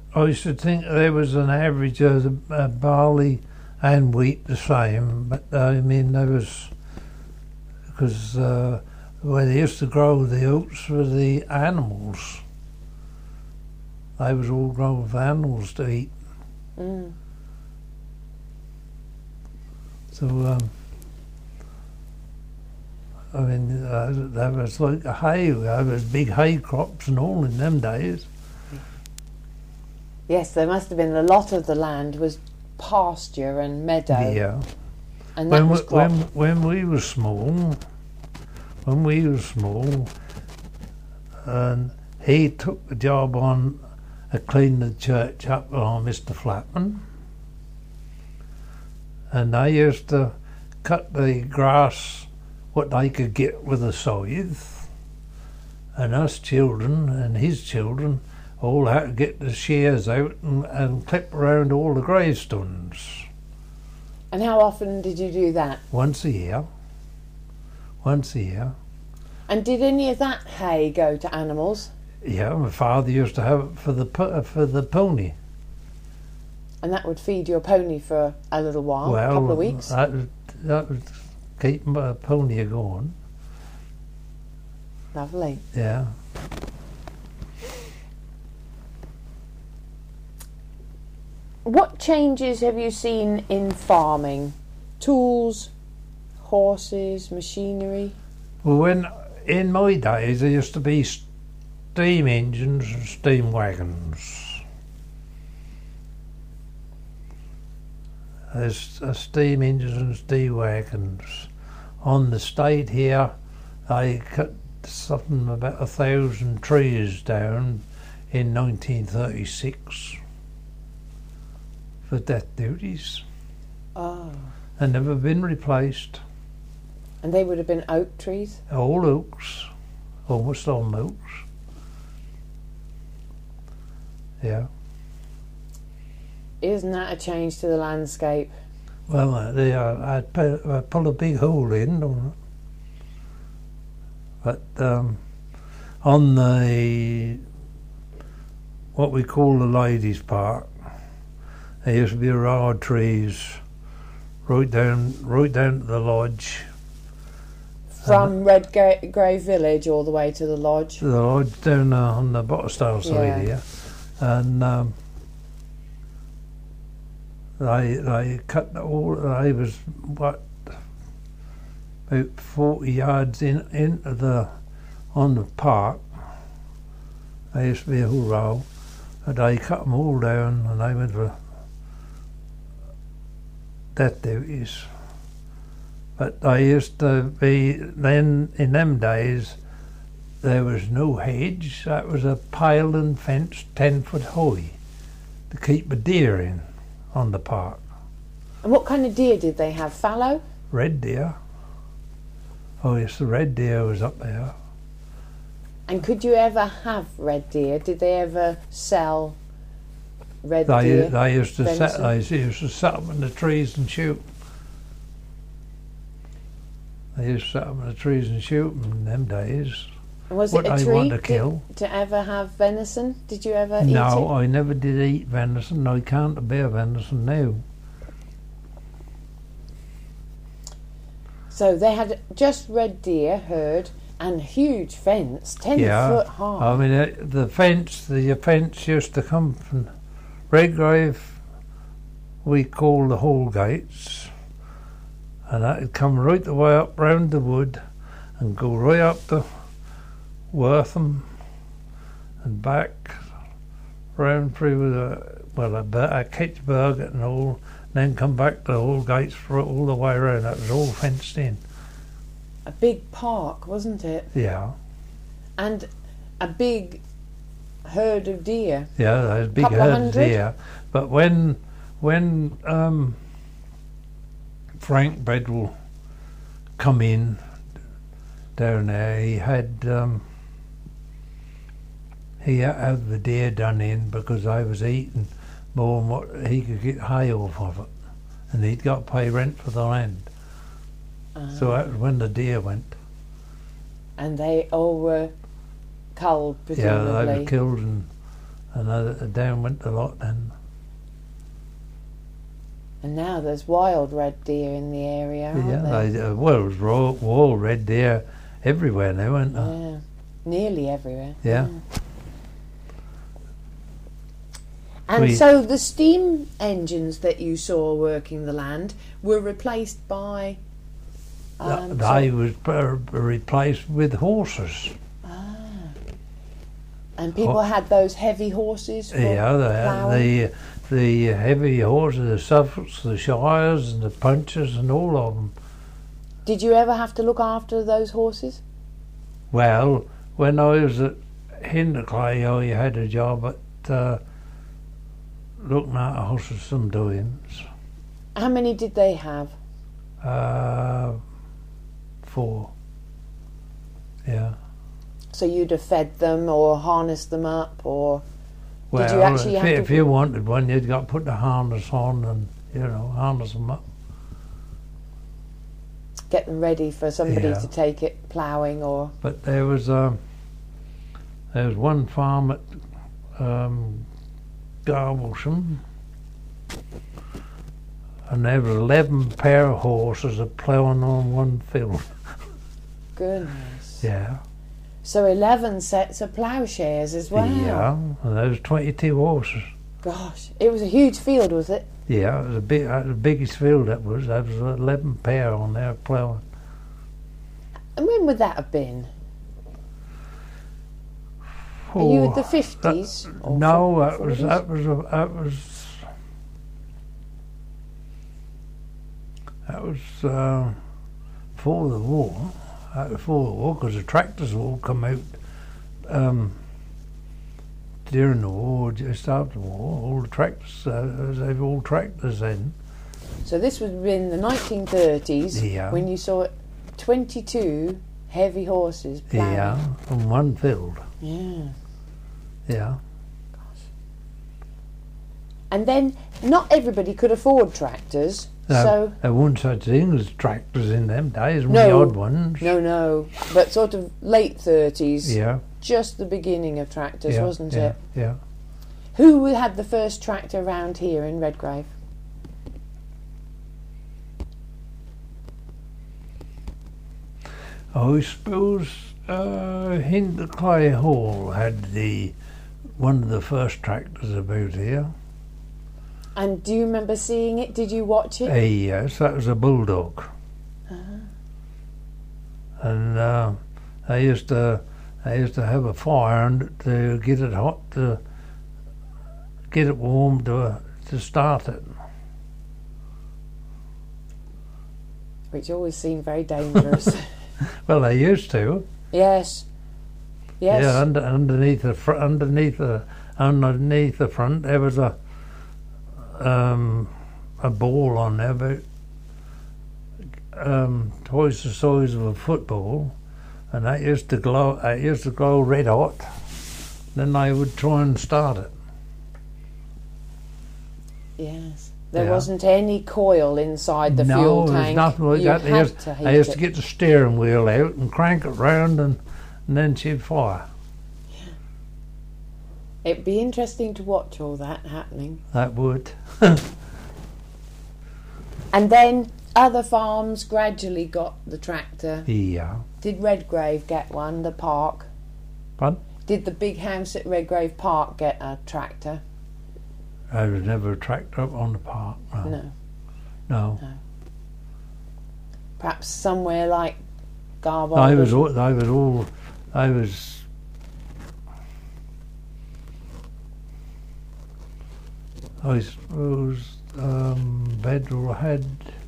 I should think there was an average of the, uh, barley and wheat the same, but I mean there was, because uh, where they used to grow the oats for the animals, they was all grown for animals to eat. Mm. So um, I mean uh, that was like a hay. There was big hay crops and all in them days. Yes, there must have been a lot of the land was pasture and meadow. Yeah. And that When was we, crop. when when we were small, when we were small, and he took the job on uh, cleaning the church up on Mister Flatman, and they used to cut the grass what they could get with a scythe, and us children and his children all had to get the shears out and, and clip around all the gravestones. And how often did you do that? Once a year. Once a year. And did any of that hay go to animals? Yeah, my father used to have it for the po- for the pony. And that would feed your pony for a little while, well, a couple of weeks? that would, that would keep my pony going. Lovely. Yeah. What changes have you seen in farming? Tools, horses, machinery? Well, when in my days there used to be steam engines and steam wagons. There's uh, steam engines and steam wagons. On the state here, they cut something about a thousand trees down in nineteen thirty-six for death duties, Oh. and never been replaced. And they would have been oak trees? All oaks, almost all oaks. Yeah. Isn't that a change to the landscape? Well, uh, they, uh, I'd pu- uh, pull a big hole in, on it. But um, on the what we call the ladies' park, there used to be rod trees right down, right down to the lodge. From Redgrave Village all the way to the lodge? The lodge down uh, on the Bottlestyle side Yeah. here, and um, they they cut the all. They was what about forty yards in into the on the park. There used to be a whole row, and they cut them all down, and they went for death duties. But they used to be then in them days. There was no hedge. That was a pile and fence ten foot high to keep a deer in on the park. And what kind of deer did they have? Fallow? Red deer. Oh yes, the red deer was up there. And could you ever have red deer? Did they ever sell red They deer? they used to set venison? they used to set up in the trees and shoot. They used to set up in the trees and shoot 'em in them days. And was what it a they treat want to to- kill. to ever have venison? Did you ever eat No, it? I never did eat venison. I can't bear venison now. So they had just red deer herd and huge fence, ten Yeah, foot high. I mean, uh, the fence, the fence used to come from Redgrave, we call the Hall Gates, and that would come right the way up round the wood and go right up to Wortham and back round through the, well, a, a Kitchburg and all, then come back to the Hall Gates for all the way around. That was all fenced in. A big park, wasn't it? Yeah, And a big herd of deer. yeah, there's big Couple of herds hundred? here. But when when um, Frank Bedwell come in down there, he had um, he had the deer done in because I was eating more than what he could get hay off of it, and he'd got to pay rent for the land. Uh, So that was when the deer went. and they all were culled, Yeah, they presumably. were killed and and uh, down went the lot then. And now there's wild red deer in the area, aren't Yeah, there? they, uh, well, it was raw, all red deer everywhere now, weren't there? Yeah, nearly everywhere. Yeah. And We- so the steam engines that you saw working the land were replaced by. Um, they so- was uh, replaced with horses. ah. And people had those heavy horses for Yeah, ploughing? the, the the heavy horses, the Suffolks, the Shires, and the Punches, and all of them. Did you ever have to look after those horses? Well, when I was at Hinderclay, I had a job at uh, looking at horses sometimes. How many did they have? Uh, four. Yeah. So you'd have fed them or harnessed them up, or Well, did you actually if, have if to? you wanted one, you'd got to put the harness on and, you know, harness them up. Get them ready for somebody Yeah. to take it ploughing, or But there was um, there was one farm at um, Garblesham, and there were eleven pair of horses a ploughing on one field. goodness. Yeah, So eleven sets of ploughshares as well. yeah, and there was twenty-two horses. Gosh, it was a huge field, was it? Yeah, it was a big, uh, the biggest field that was. There was eleven pair on there ploughing. And when would that have been? Are you at the Oh, fifties? that- no, that was that was a, that was that was uh, before the war. That was before the war, because the tractors all come out um, during the war, just after the war. All the tractors, uh, they were all tractors then. So this would have been the nineteen thirties Yeah. when you saw twenty-two heavy horses ploughing. Yeah, on one field. Yeah. Yeah. And then not everybody could afford tractors, No, so there weren't such things as tractors in them days. Only No. odd ones. no, no. But sort of late thirties, Yeah. just the beginning of tractors, yeah, wasn't yeah, it? Yeah. Who had the first tractor round here in Redgrave? I suppose uh, Hinderclay Hall had the one of the first tractors about here. And do you remember seeing it? Did you watch it? Eh, yes, that was a bulldog. Uh-huh. And uh, they used to they used to have a fire and to get it hot to get it warm to to start it. Which always seemed very dangerous. Well, they used to. Yes. Yes. Yeah, under, underneath the fr- underneath the underneath the front there was a um, a ball on there about um, twice the size of a football, and that used to glow. It used to glow red hot. Then they would try and start it. Yes. There Yeah. wasn't any coil inside the no, fuel there was tank. nothing like you that. They had used, to heat they used it. to get the steering wheel out and crank it round, and, and then she'd fire. It'd be interesting to watch all that happening. That would. And then other farms gradually got the tractor. Yeah. Did Redgrave get one, the park? Pardon? Did the big house at Redgrave Park get a tractor? I was never a tractor up on the park. No. No. No. Perhaps somewhere like Garbold. I was all, I was all, I was, I suppose, um, Bedrell had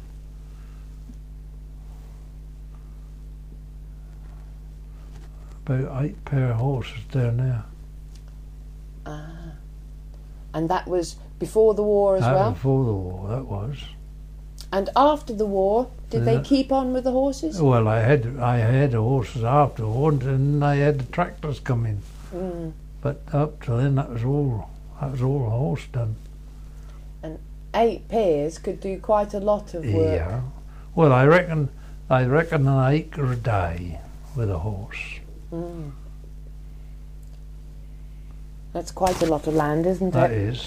about eight pair of horses down there. Ah. And that was before the war as That well? was before the war, that was. And after the war, did they Yeah. keep on with the horses? Well, I had I had horses afterwards, and I had the tractors come in. Mm. But up till then, that was all. That was all a horse done. Eight pairs could do quite a lot of work. Yeah. Well, I reckon I reckon an acre a day with a horse. Mm. That's quite a lot of land, isn't That it? is.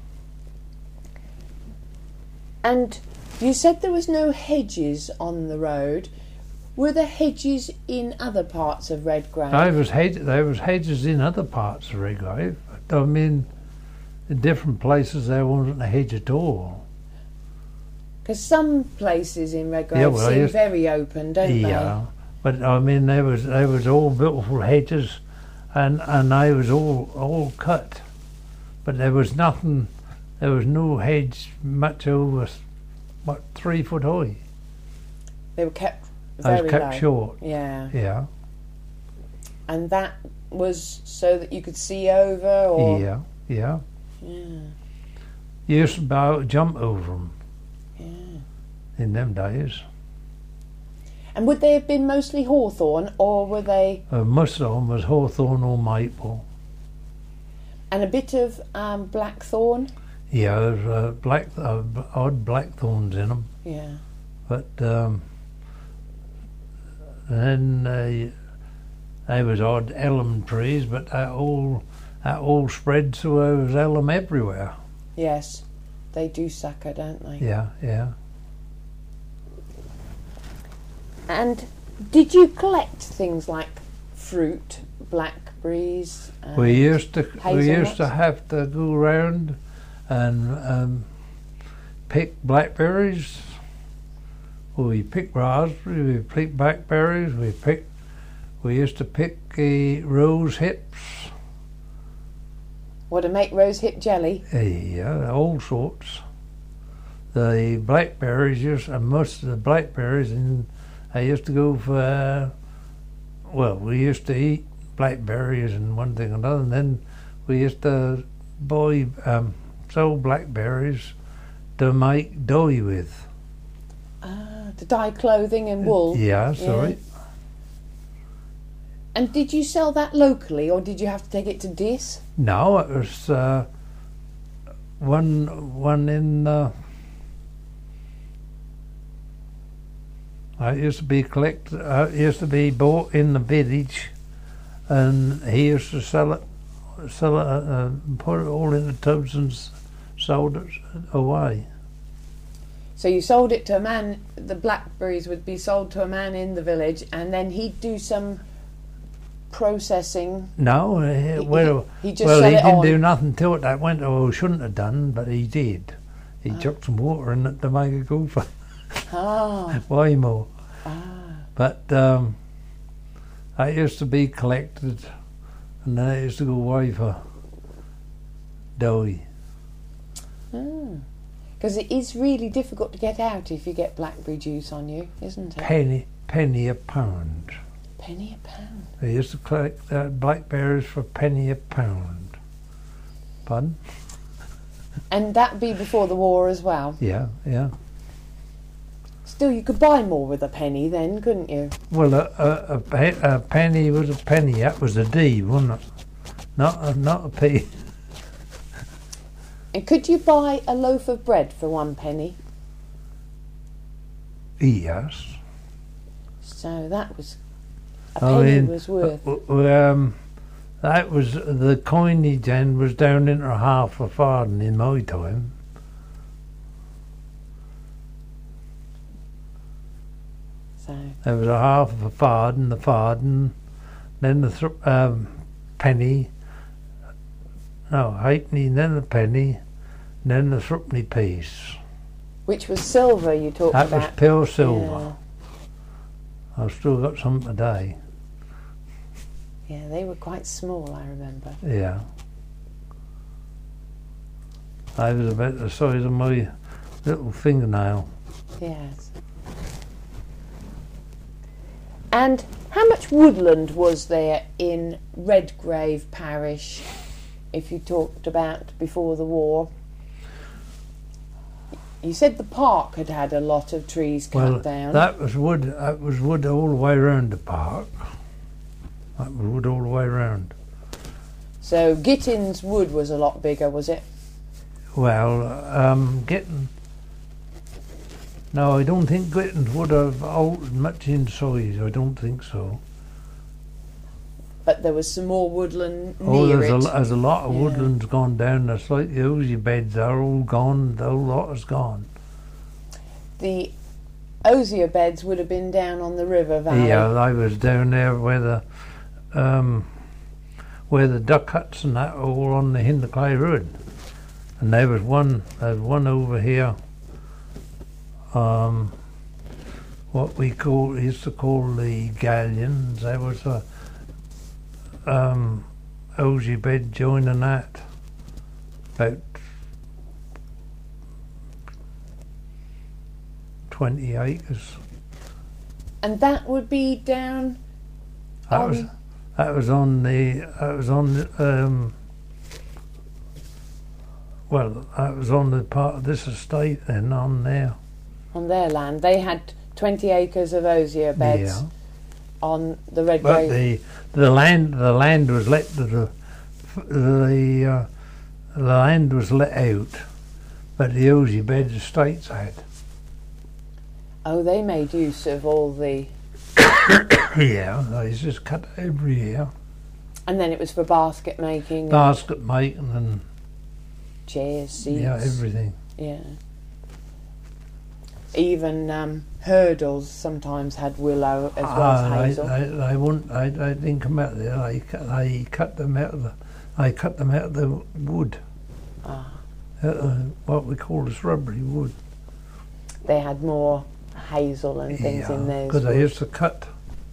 And you said there was no hedges on the road. Were there hedges in other parts of Redgrave? There was, hedge, there was hedges in other parts of Redgrave. I mean, in different places there wasn't a hedge at all. Because some places in Redgrave Yeah, well, I seem used- very open, don't Yeah, but I mean, there was there was all beautiful hedges, and and they was all all cut, but there was nothing. There was no hedge much over what three foot high. they? They were kept They very was kept low. short. Yeah. Yeah, And that was so that you could see over, or yeah, yeah. yeah, You used to be able to jump over them yeah. in them days. And would they have been mostly hawthorn, or were they? Uh, most of them was hawthorn or maple. And a bit of um, blackthorn. Yeah, there's uh, black uh, odd blackthorns in them. Yeah. But um, then they, they was odd elm trees, but that all that all spread so there was elm everywhere. Yes, they do sucker, don't they? Yeah, yeah. And did you collect things like fruit, blackberries? And We used to we used to hazelnuts? have to go round and um, pick blackberries. We picked raspberries. We picked blackberries. We picked. We used to pick uh, rose hips. What, to make rose hip jelly? Yeah, all sorts. The blackberries used, and most of the blackberries, and I used to go for. Uh, well, we used to eat blackberries and one thing and another, and then we used to buy um, sell blackberries to make dye with. Ah, to dye clothing and wool. Yeah, Yeah. sorry. And did you sell that locally, or did you have to take it to Dis? No, it was uh, one one in. Uh, it used to be collect. Uh, it used to be bought in the village, and he used to sell it, sell it, uh, uh, put it all in the tubs and s- sold it away. So you sold it to a man. The blackberries would be sold to a man in the village, and then he'd do some processing. No, uh, He- well, he just well, sell he it didn't on. do nothing to it that winter. Or shouldn't have done, but he did. He Ah. chucked some water in it to make it go for Ah, way more. ah. But um, I used to be collected, and then I used to go away for dye. Because it is really difficult to get out if you get blackberry juice on you, isn't it? Penny, penny a pound. Penny a pound. They used to collect uh, blackberries for penny a pound. Pardon? And that'd be before the war as well. Yeah, yeah. Still, you could buy more with a penny then, couldn't you? Well, a, a, a, pe- a penny was a penny. That was a D, wasn't it? Not a, not a P. And could you buy a loaf of bread for one penny? Yes. So that was a I penny mean, was worth. Uh, w- um, that was the coinage then was down into half a farden in my time. So There was a half of a farden, the farden, then the thr um, penny, no, halfpenny, then the penny, then the threepenny piece. which was silver you talked That about? was pure silver. I've still got some today. Yeah. yeah, they were quite small, I remember. Yeah. They was about the size of my little fingernail. Yes. And how much woodland was there in Redgrave parish, if you talked about before the war? You said the park had had a lot of trees cut Well, down. that was wood. That was wood all the way round the park. That was wood all the way round. So Gittins Wood was a lot bigger, was it? Well, um, getting. No, I don't think Gittins would have altered much in size. I don't think so. but there was some more woodland Oh, near there's it. a, there's a lot of Yeah. woodlands gone down. There's like the Osey beds are all gone. The whole lot is gone. The osier beds would have been down on the river valley. Yeah, I was down there where the um, where the duck huts and that are all on the Hinderclay Road. And there was one, there's one over here. Um, what we call used to call the galleons. There was a um, Osey bed joining that about twenty acres. And that would be down That on... was that was on the that was on the, um, well that was on the part of this estate then on there. on their land. They had twenty acres of osier beds Yeah. on the Red But Grave. the the land the land was let to the the uh, the land was let out, but the Osey bed estates had. Oh, they made use of all the... Yeah, they just cut every year. And then it was for basket making, and Basket making and chairs, seats. yeah, everything. Yeah. Even um, hurdles sometimes had willow as well Ah, as they, hazel. they, they wouldn't. They, they didn't come out there. They cut, they cut them out of the. They cut them out of the wood. Ah, Out of what we call the shrubbery wood. they had more hazel and things in theirs. because they used to cut.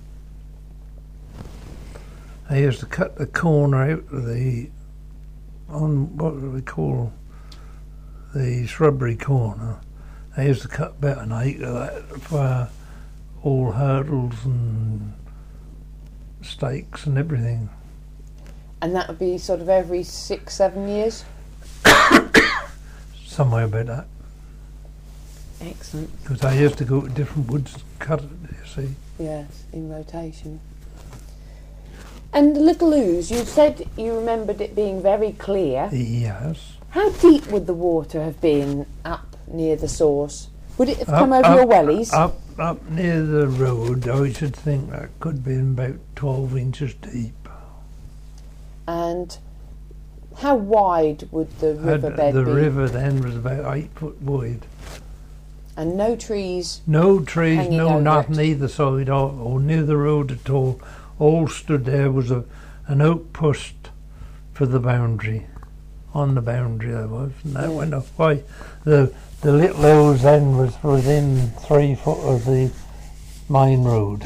They used to cut the corner out of the. On what do we call the shrubbery corner. They used to cut about an acre of that for all hurdles and stakes and everything. And that would be sort of every six, seven years? Somewhere about that. Excellent. Because they used to go to different woods and cut it, you see. Yes, in rotation. And the Little Ouse, you said you remembered it being very clear. Yes. How deep would the water have been up near the source? Would it have Up- come over up- your wellies? Up, up near the road, I should think that could be about twelve inches deep. And how wide would the And riverbed the be? river then was about eight foot wide. And no trees. No trees, Hanging no over nothing it. either side or, or near the road at all. All stood there was a an oak post for the boundary. On the boundary there was, and that Yeah. went up by the the Little Ouse then was within three foot of the main road.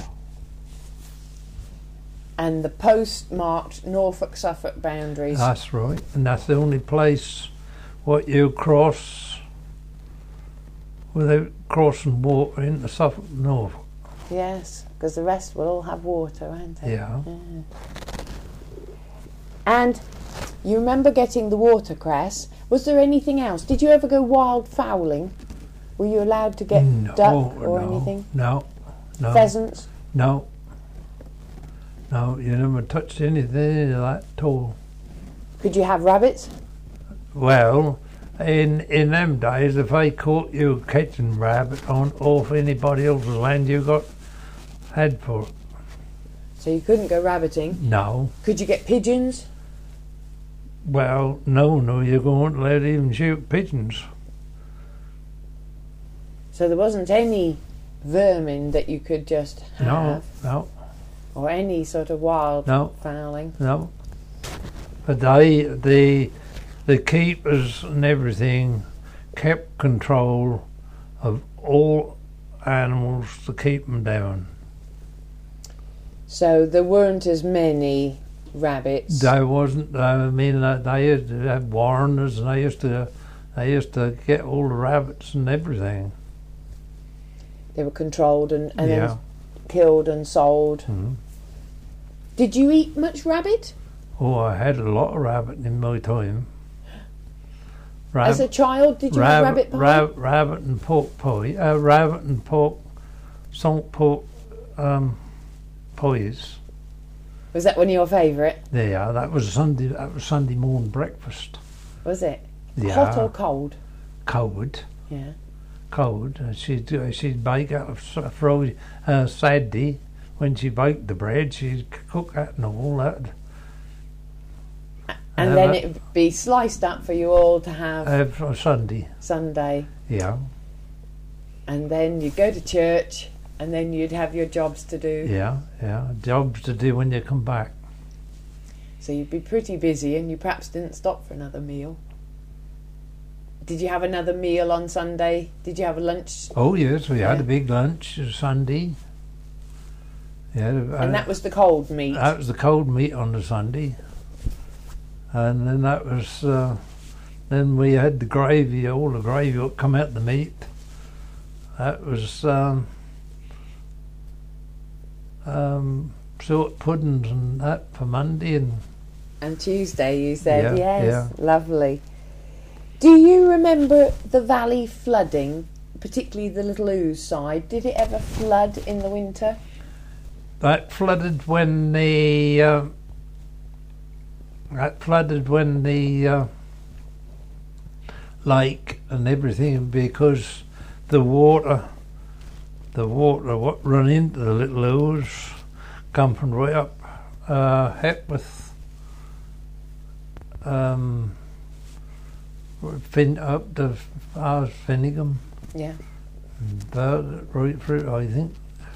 And the post marked Norfolk-Suffolk boundaries. That's right, and that's the only place what you cross without crossing water into Suffolk and Norfolk. Yes, because the rest will all have water, won't they? Yeah. And you remember getting the watercress. Was there anything else? Did you ever go wild fowling? Were you allowed to get no, duck or no, anything? No, no, Pheasants? no, no. You never touched anything of that at all. Could you have rabbits? Well, in in them days, if they caught you catching rabbit on off anybody else's land, you got had for it. So you couldn't go rabbiting. No. Could you get pigeons? Well, no, no. You weren't allowed to even shoot pigeons. So there wasn't any vermin that you could just have, No, no, or any sort of wild No. fowling. no. But they, the, the keepers and everything kept control of all animals to keep them down. So there weren't as many rabbits. There wasn't. I mean, uh, they used to have warreners, and they used to, they used to get all the rabbits and everything. They were controlled and, and Yeah. then killed and sold. Mhm. Did you eat much rabbit? Oh, I had a lot of rabbit in my time. Rab- As a child, did you have rabbit pie? rab- rabbit and pork pie. Uh, rabbit and pork, salt pork um, pies. Was that one of your favourite? Yeah, that was Sunday. That was Sunday morning breakfast. Was it? Yeah, Hot or cold? cold, Yeah. cold. Uh, she'd uh, she'd bake out of s- frozen uh, Saturday when she baked the bread, she'd cook that and all that. And have then it- it'd be sliced up for you all to have Uh, for Sunday, Sunday. yeah, And then you'd go to church, and then you'd have your jobs to do. yeah, yeah. Jobs to do when you come back. So you'd be pretty busy, and you perhaps didn't stop for another meal. Did you have another meal on Sunday? Did you have a lunch? Oh yes, we had Yeah. a big lunch Sunday. Yeah, And that was the cold meat. that was the cold meat on the Sunday, and then that was uh, then we had the gravy, all the gravy would come out the meat. That was um, um, salt puddings and that for Monday, and And Tuesday, you said, Yeah, yes, lovely. Do you remember the valley flooding, particularly the Little Ouse side? Did it ever flood in the winter? that flooded when the uh, that flooded when the uh, lake and everything, because the water, the water what run into the Little Ouse, come from right up uh, Hepworth, um, fin up to far as Finningham, Yeah. and Burger, right through. I think,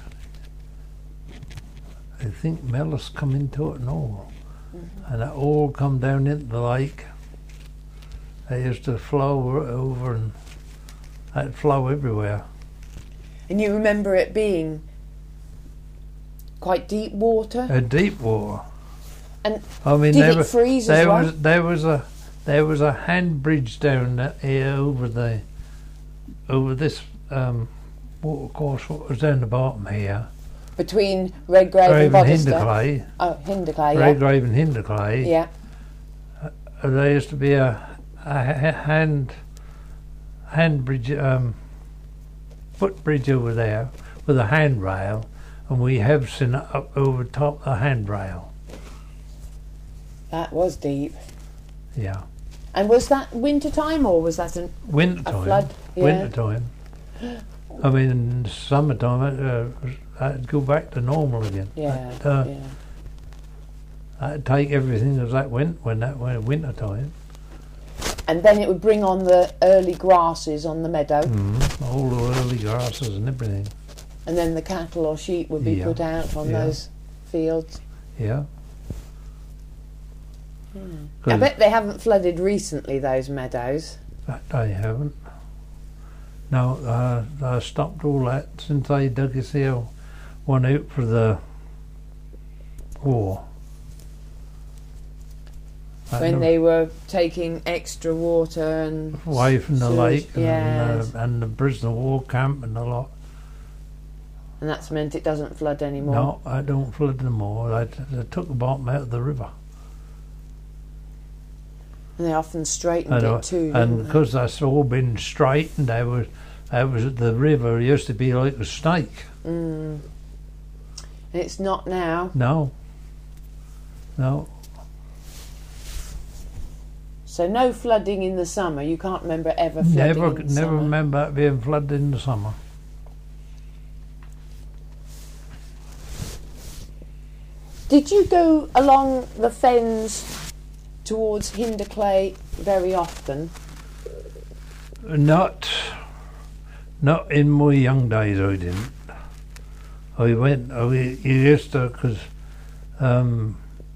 I think Mellis come into it and all, Mm-hmm. and it all come down into the lake. They used to flow over, and it'd flow everywhere. And you remember it being quite deep water? A deep water. And I mean, did there it was, freeze as there well? was there was a there was a hand bridge down that here over the over this um, water course. What was down the bottom here? Between Redgrave and Grave and Boddester? Hinderclay. Oh, Hinderclay, yeah. Redgrave and Hinderclay. Yeah. Uh, there used to be a, a ha- hand hand bridge, um, footbridge over there with a handrail, and we have seen it up over top of the handrail. That was deep. Yeah, And was that winter time or was that an, winter a time. flood? Yeah. Winter time. I mean, in summertime, it, uh, was- that'd go back to normal again. Yeah, But, uh, yeah. That'd take everything as that went when that went winter time. And then it would bring on the early grasses on the meadow, Mm, all the early grasses and everything. and then the cattle or sheep would be Yeah, put out on yeah. those fields. Yeah. I 'Cause bet they haven't flooded recently, those meadows. that they haven't. No, uh, I stopped all that since they dug us here, one out for the war. I When know- they were taking extra water and away from the sewage, lake and, yes. uh, and the prisoner of war camp and a lot. and that's meant it doesn't flood anymore. No, I don't flood no more. They, they took the bottom out of the river. And they often straightened I know, it too. and didn't they? because that's all been straightened, they was, that was the river used to be like a snake. Mm. And it's not now. No, no, So no flooding in the summer. You can't remember ever flooding never, in the never summer. remember it being flooded in the summer. Did you go along the fens towards Hinderclay very often? Not, not in my young days. I didn't. I went. I used to because, um,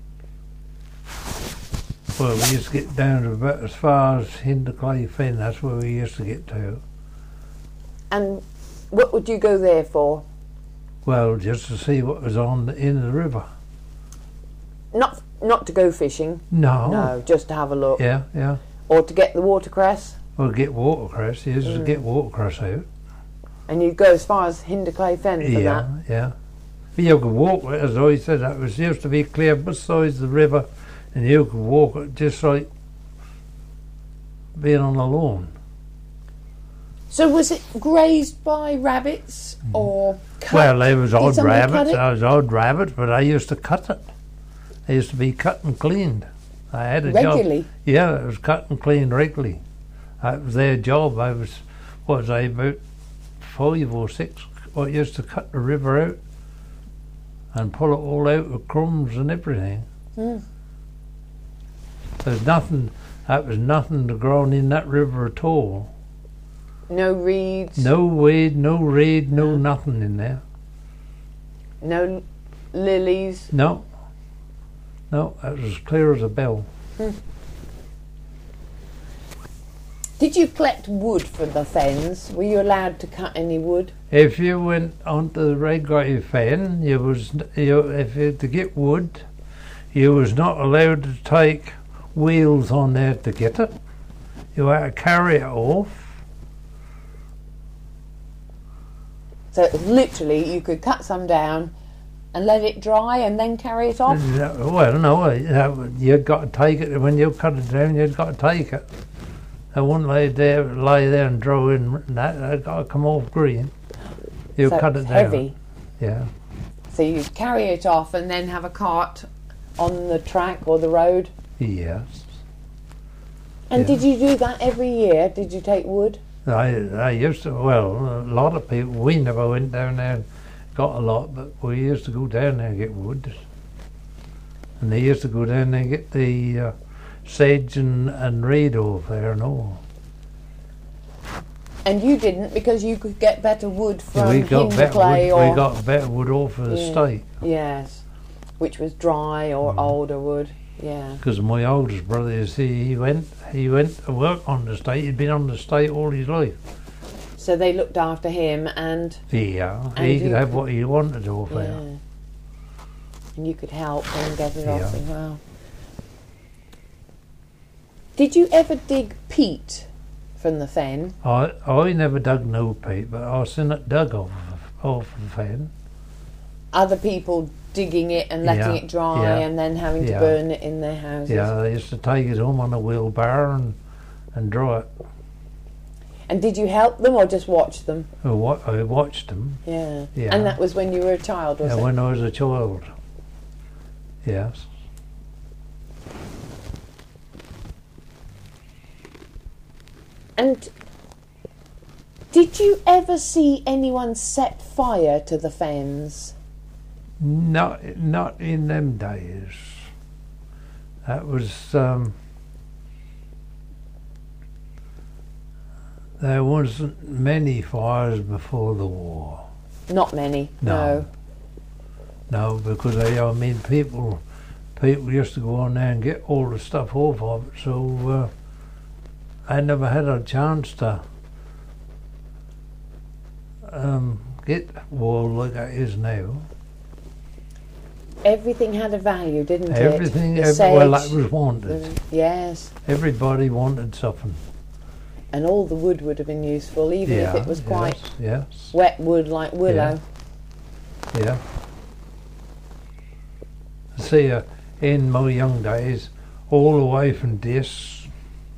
well, we used to get down to about as far as Hinderclay Fen. That's where we used to get to. And what would you go there for? Well, just to see what was on the, in the river. Not not to go fishing. No. No, just to have a look. Yeah, yeah. Or to get the watercress. Well, get watercress. You used to get watercress out. And you'd go as far as Hinderclay Fen for Yeah, that. yeah. But you could walk it, as I said, that was used to be clear besides the river, and you could walk it just like being on a lawn. So was it grazed by rabbits or cut? Well, there was odd somebody cut rabbits, it? there was odd rabbits, but I used to cut it. They used to be cut and cleaned. I had a job. Regularly? Yeah, it was cut and cleaned regularly. That was their job. I was, what was I, about five or six, I used to cut the river out and pull it all out with crumbs and everything. Mm. There's nothing, that was nothing grown in that river at all. No reeds? No weed, no reed, no No. nothing in there. No lilies? No. No, that was as clear as a bell. Hmm. Did you collect wood for the fens? Were you allowed to cut any wood? If you went onto the Redgrave Fen, you was you if you to get wood, you was not allowed to take wheels on there to get it. You had to carry it off. So it was literally you could cut some down and let it dry and then carry it off? Well, no, you'd got to take it when you cut it down. You'd got to take it. They wouldn't lay there, lay there and draw in that. They've got to come off green. You so cut it's it down. heavy. Yeah. So you'd carry it off and then have a cart on the track or the road? Yes. And Yeah. did you do that every year? Did you take wood? I, I used to, well, a lot of people, we never went down there and got a lot, but we used to go down there and get wood. And they used to go down there and get the uh, sedge and, and reed off there and all. And you didn't because you could get better wood from we got better Hinderclay wood, or... we got better wood off of the Yeah. state. Yes, which was dry or Mm. older wood, yeah. Because my oldest brother, you see, he went, he went to work on the state. He'd been on the state all his life. So they looked after him and... Yeah, And he you could have could- what he wanted off Yeah. there. And you could help and get it off Yeah. as well. Did you ever dig peat from the fen? I I never dug no peat, but I seen it dug off off the fen. Other people digging it and letting Yeah, it dry yeah, and then having to yeah. burn it in their houses? Yeah, they used to take it home on a wheelbarrow and, and dry it. And did you help them or just watch them? I, wa- I watched them. Yeah. Yeah. And that was when you were a child, was Yeah, it? when I was a child. Yes. And did you ever see anyone set fire to the fens? Not not in them days. That was um, there wasn't many fires before the war. Not many, no. No. No, because I, I mean people people used to go on there and get all the stuff off of it, so uh, I never had a chance to um, get wool like it is now. Everything had a value, didn't it? Everything, The every, well, that sedge, was wanted. the- yes. Everybody wanted something. And all the wood would have been useful, even Yeah, if it was quite yes, yes, wet wood like willow. yeah. See, uh, in my young days, all the way from this,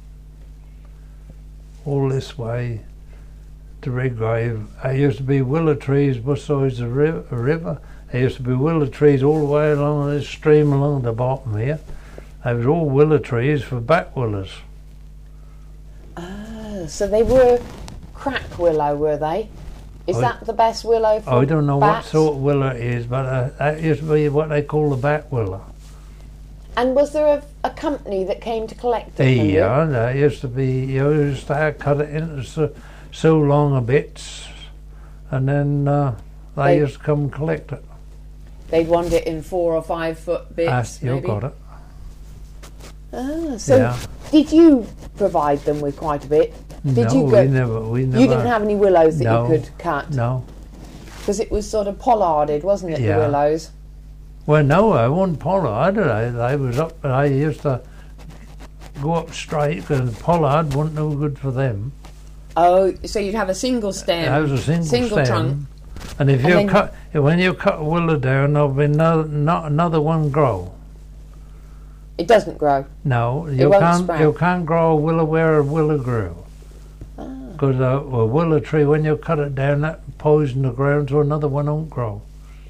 all this way to Redgrave, there used to be willow trees besides the river. river. There used to be willow trees all the way along this stream along the bottom here. They was all willow trees for back willows. Ah, so they were crack willow, were they? Is I- that the best willow for I don't know bats? what sort of willow it is, but uh, that used to be what they call the back willow. And was there a, a company that came to collect it from you? Yeah, there used to be, you used to cut it into so, so long a bits, and then uh, they, They- used to come and collect it. They'd want it in four or five foot bits, Ah, you maybe? got it. Ah, so Yeah. did you provide them with quite a bit? Did no, you go? we never, we never. You didn't have any willows that No. you could cut? No. Because it was sort of pollarded, wasn't it, Yeah. the willows? Well, no, I wasn't pollard. I, they was up, but I used to go up straight because pollard wasn't no good for them. Oh, so you'd have a single stem. That was a single, single stem. trunk. And if And you then- cut, when you cut a willow down, there'll be no, not another one grow. It doesn't grow. No, you won't can't. sprout. You can't grow a willow where a willow grew. Ah. Because a, a willow tree, when you cut it down, that poison the ground, so another one won't grow.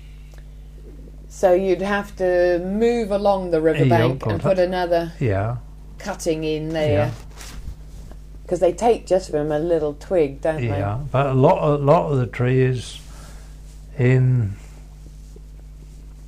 So you'd have to move along the riverbank got and it. put another Yeah, cutting in there. Yeah. Because they take just from a little twig, don't yeah. But a lot, a lot of the trees in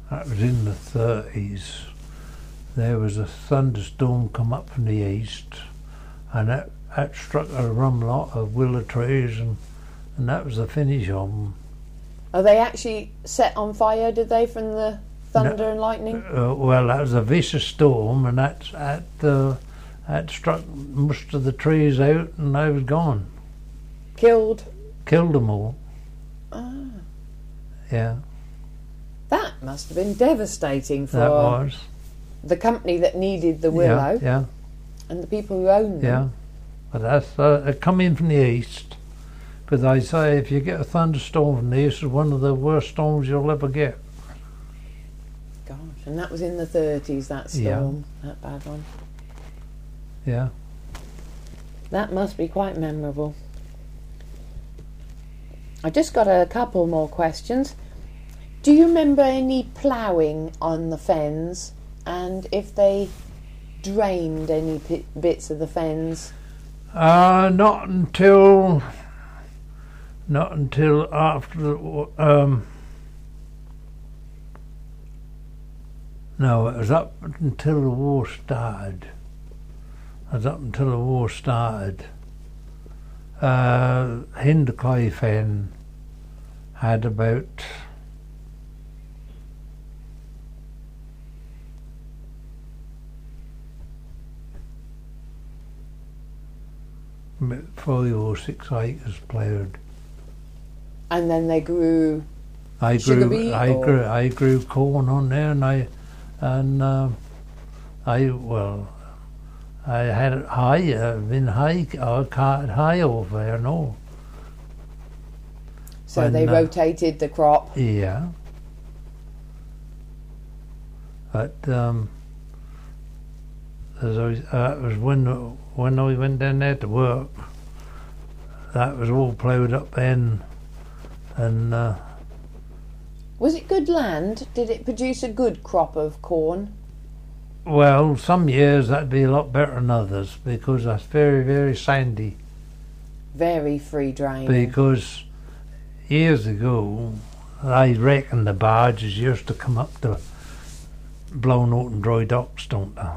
That was in the thirties. There was a thunderstorm come up from the east, and that, that struck a rum lot of willow trees, and, and that was the finish of them. Are they actually set on fire, did they, from the thunder No, and lightning? Uh, well, that was a vicious storm, and that, that, uh, that struck most of the trees out, and they was gone. Killed? Killed them all. Ah. Yeah, That must have been devastating for that was. the company that needed the willow Yeah, yeah, and the people who owned them. yeah. But that's uh, it come in from the east. But they say if you get a thunderstorm from the east, it's one of the worst storms you'll ever get. Gosh, and that was in the thirties, that Yeah. storm, that bad one. Yeah. That must be quite memorable. I just got a couple more questions. Do you remember any ploughing on the fens, and if they drained any pi bits of the fens? Uh, not until, not until after, the, um, no, it was up until the war started. It was up until the war started. Uh, Hinderclay Fen had about about five or six acres ploughed. And then they grew I sugar grew, beet I or- grew, I grew corn on there, and I, and uh, I well, I had it hay, uh, been hay, I carted hay over there and all. So When, they uh, rotated the crop. Yeah. But um, as I was, uh, it was when when I went down there to work. That was all ploughed up then, and uh, Was it good land? Did it produce a good crop of corn? well, some years that'd be a lot better than others because that's very very sandy. Very free draining. Because years ago, I reckon the barges used to come up to Blow Norton Dry Docks, don't they?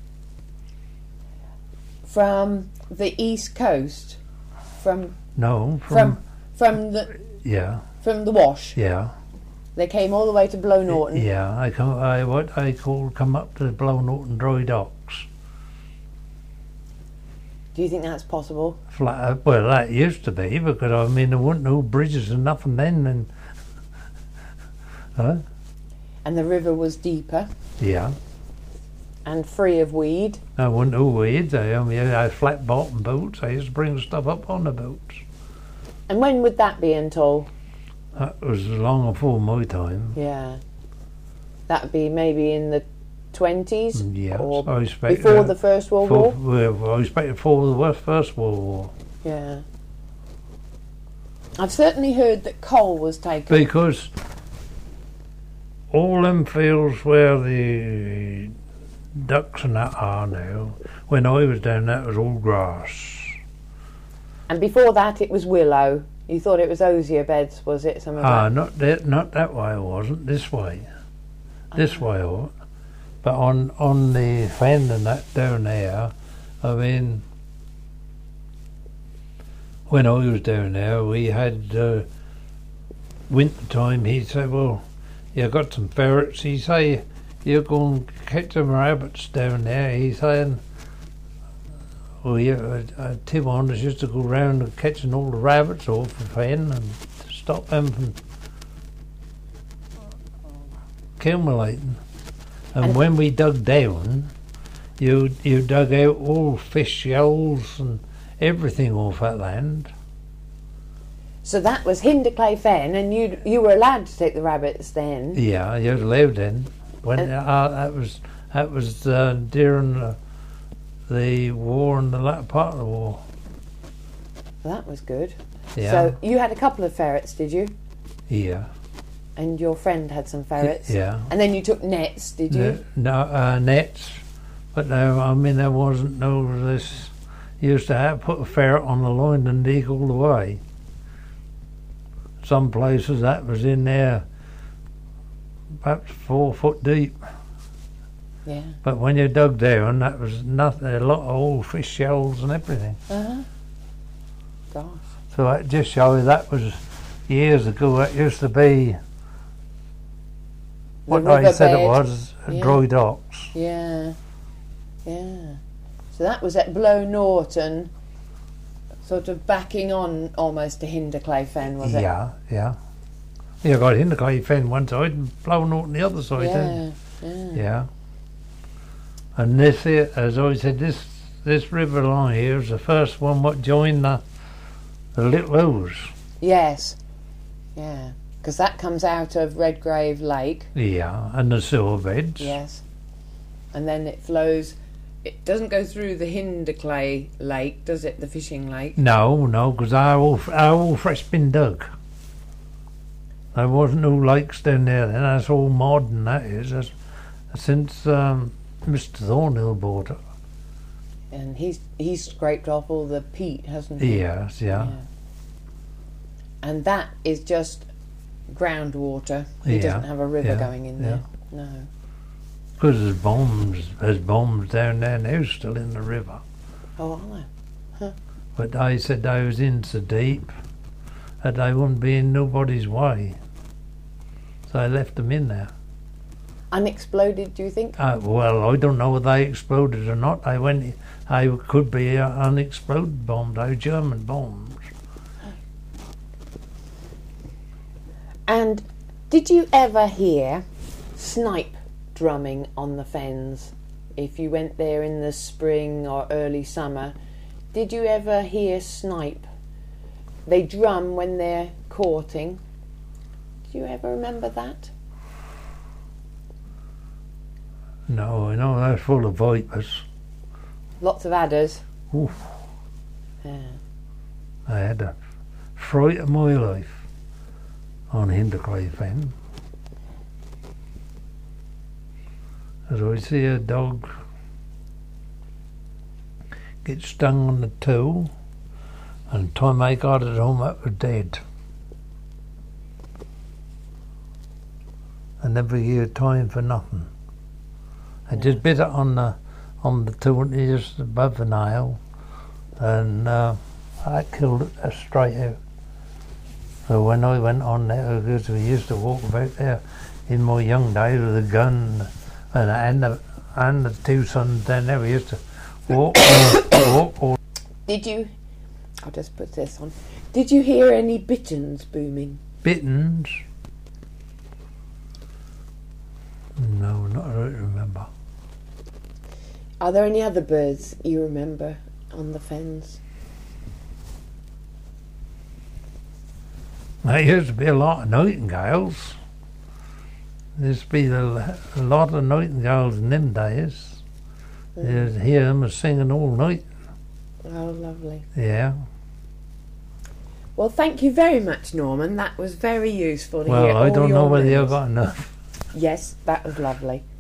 From the east coast, from No, from, from from the yeah, from the wash. yeah, They came all the way to Blow Norton. yeah. I come, I what I call come up to Blow Norton Dry Docks. Do you think that's possible? Flat, well, that used to be because I mean there weren't no bridges and nothing then, and huh? And the river was deeper Yeah. and free of weed. I wasn't no weeds. I, I mean, I had flat bottom boats. I used to bring stuff up on the boats. And when would that be until? That was long before my time. Yeah. That would be maybe in the twenties? Yes, Or I expect before that. the First World For, War? well, I expect before the West- First World War. Yeah. I've certainly heard that coal was taken. Because all them fields where the ducks and that are now, when I was down there, it was all grass. And before that it was willow. You thought it was osier beds, was it? Some of Ah, that? not that, not that way. I wasn't. This way, this way. I was. But on on the fen and that down there, I mean, when I was down there, we had uh, winter time. He said, "Well, you got some ferrets." He say, "You're going to catch some rabbits down there." He's saying, "Well, yeah, uh, uh, Tim Anders used to go round and catching all the rabbits off the fen and stop them from accumulating." And, And- when we dug down, you you dug out all fish shells and everything off that land. So that was Hinderclay Fen, and you you were allowed to take the rabbits then. Yeah, you lived in when And- uh, that was that was uh, during the, the war and the latter part of the war. That was good. Yeah, So you had a couple of ferrets, did you? yeah, And your friend had some ferrets. yeah. And then you took nets, did you? No, no uh, nets, but no, I mean there wasn't no this. You used to have put a ferret on the line and dig all the way. Some places that was in there perhaps four foot deep. Yeah. But when you dug down, that was nothing, a lot of old fish shells and everything. Uh-huh. Gosh. So that just shows you that was years ago. It used to be what I said it riverbed. was, Yeah. dry docks. Yeah. Yeah. So that was at Blow Norton, sort of backing on almost to Hinderclay Fen, was it? Yeah, yeah. You got Hinderclay Fen one side and Blow Norton the other side. Yeah. Then. Yeah. Yeah. And this here, as I said, this this river line here is the first one what joined the, the Little Ouse. Yes. Yeah. Because that comes out of Redgrave Lake. Yeah, and the sewer beds. Yes. And then it flows. It doesn't go through the Hinderclay Lake, does it? The fishing lake. No, no, because our all our all fresh been dug. There wasn't no lakes down there then. That's all modern. That is. That's, since um, Mister Thornhill bought it. And he's he's scraped off all the peat, hasn't he? Yes, yeah. Yeah. And that is just groundwater. He Yeah, doesn't have a river yeah, going in yeah. there. No. Because there's bombs, there's bombs down there now still in the river. Oh, are there? But they said they was in so deep that they wouldn't be in nobody's way. So I left them in there. Unexploded, do you think? Uh, well, I don't know whether they exploded or not. They went. They could be uh, unexploded bombs. They were German bombs. And did you ever hear snipe drumming on the fens? If you went there in the spring or early summer, did you ever hear snipe? They drum when they're courting. Do you ever remember that? No, I know they're full of vipers. Lots of adders. Oof, Yeah. I had a fright of my life on Hinderclay Fen. As I see a dog get stung on the toe, and the time I got it home it was dead. I never hear time for nothing. I just bit it on the on the toe just above the nail, and uh, I killed it uh, straight out. So when I went on there, because we used to walk about there in my young days with a gun, and and the, and the two sons down there, we used to walk, walk. All. Did you... I'll just put this on. Did you hear any bitterns booming? Bitterns? No, not I don't remember. Are there any other birds you remember on the fens? There used to be a lot of nightingales. There used to be a, a lot of nightingales in them days. Mm. You'd hear them singing all night. Oh, lovely. Yeah. Well, thank you very much, Norman. That was very useful to hear Well, I all don't your know whether news. you've got enough. Yes, that was lovely.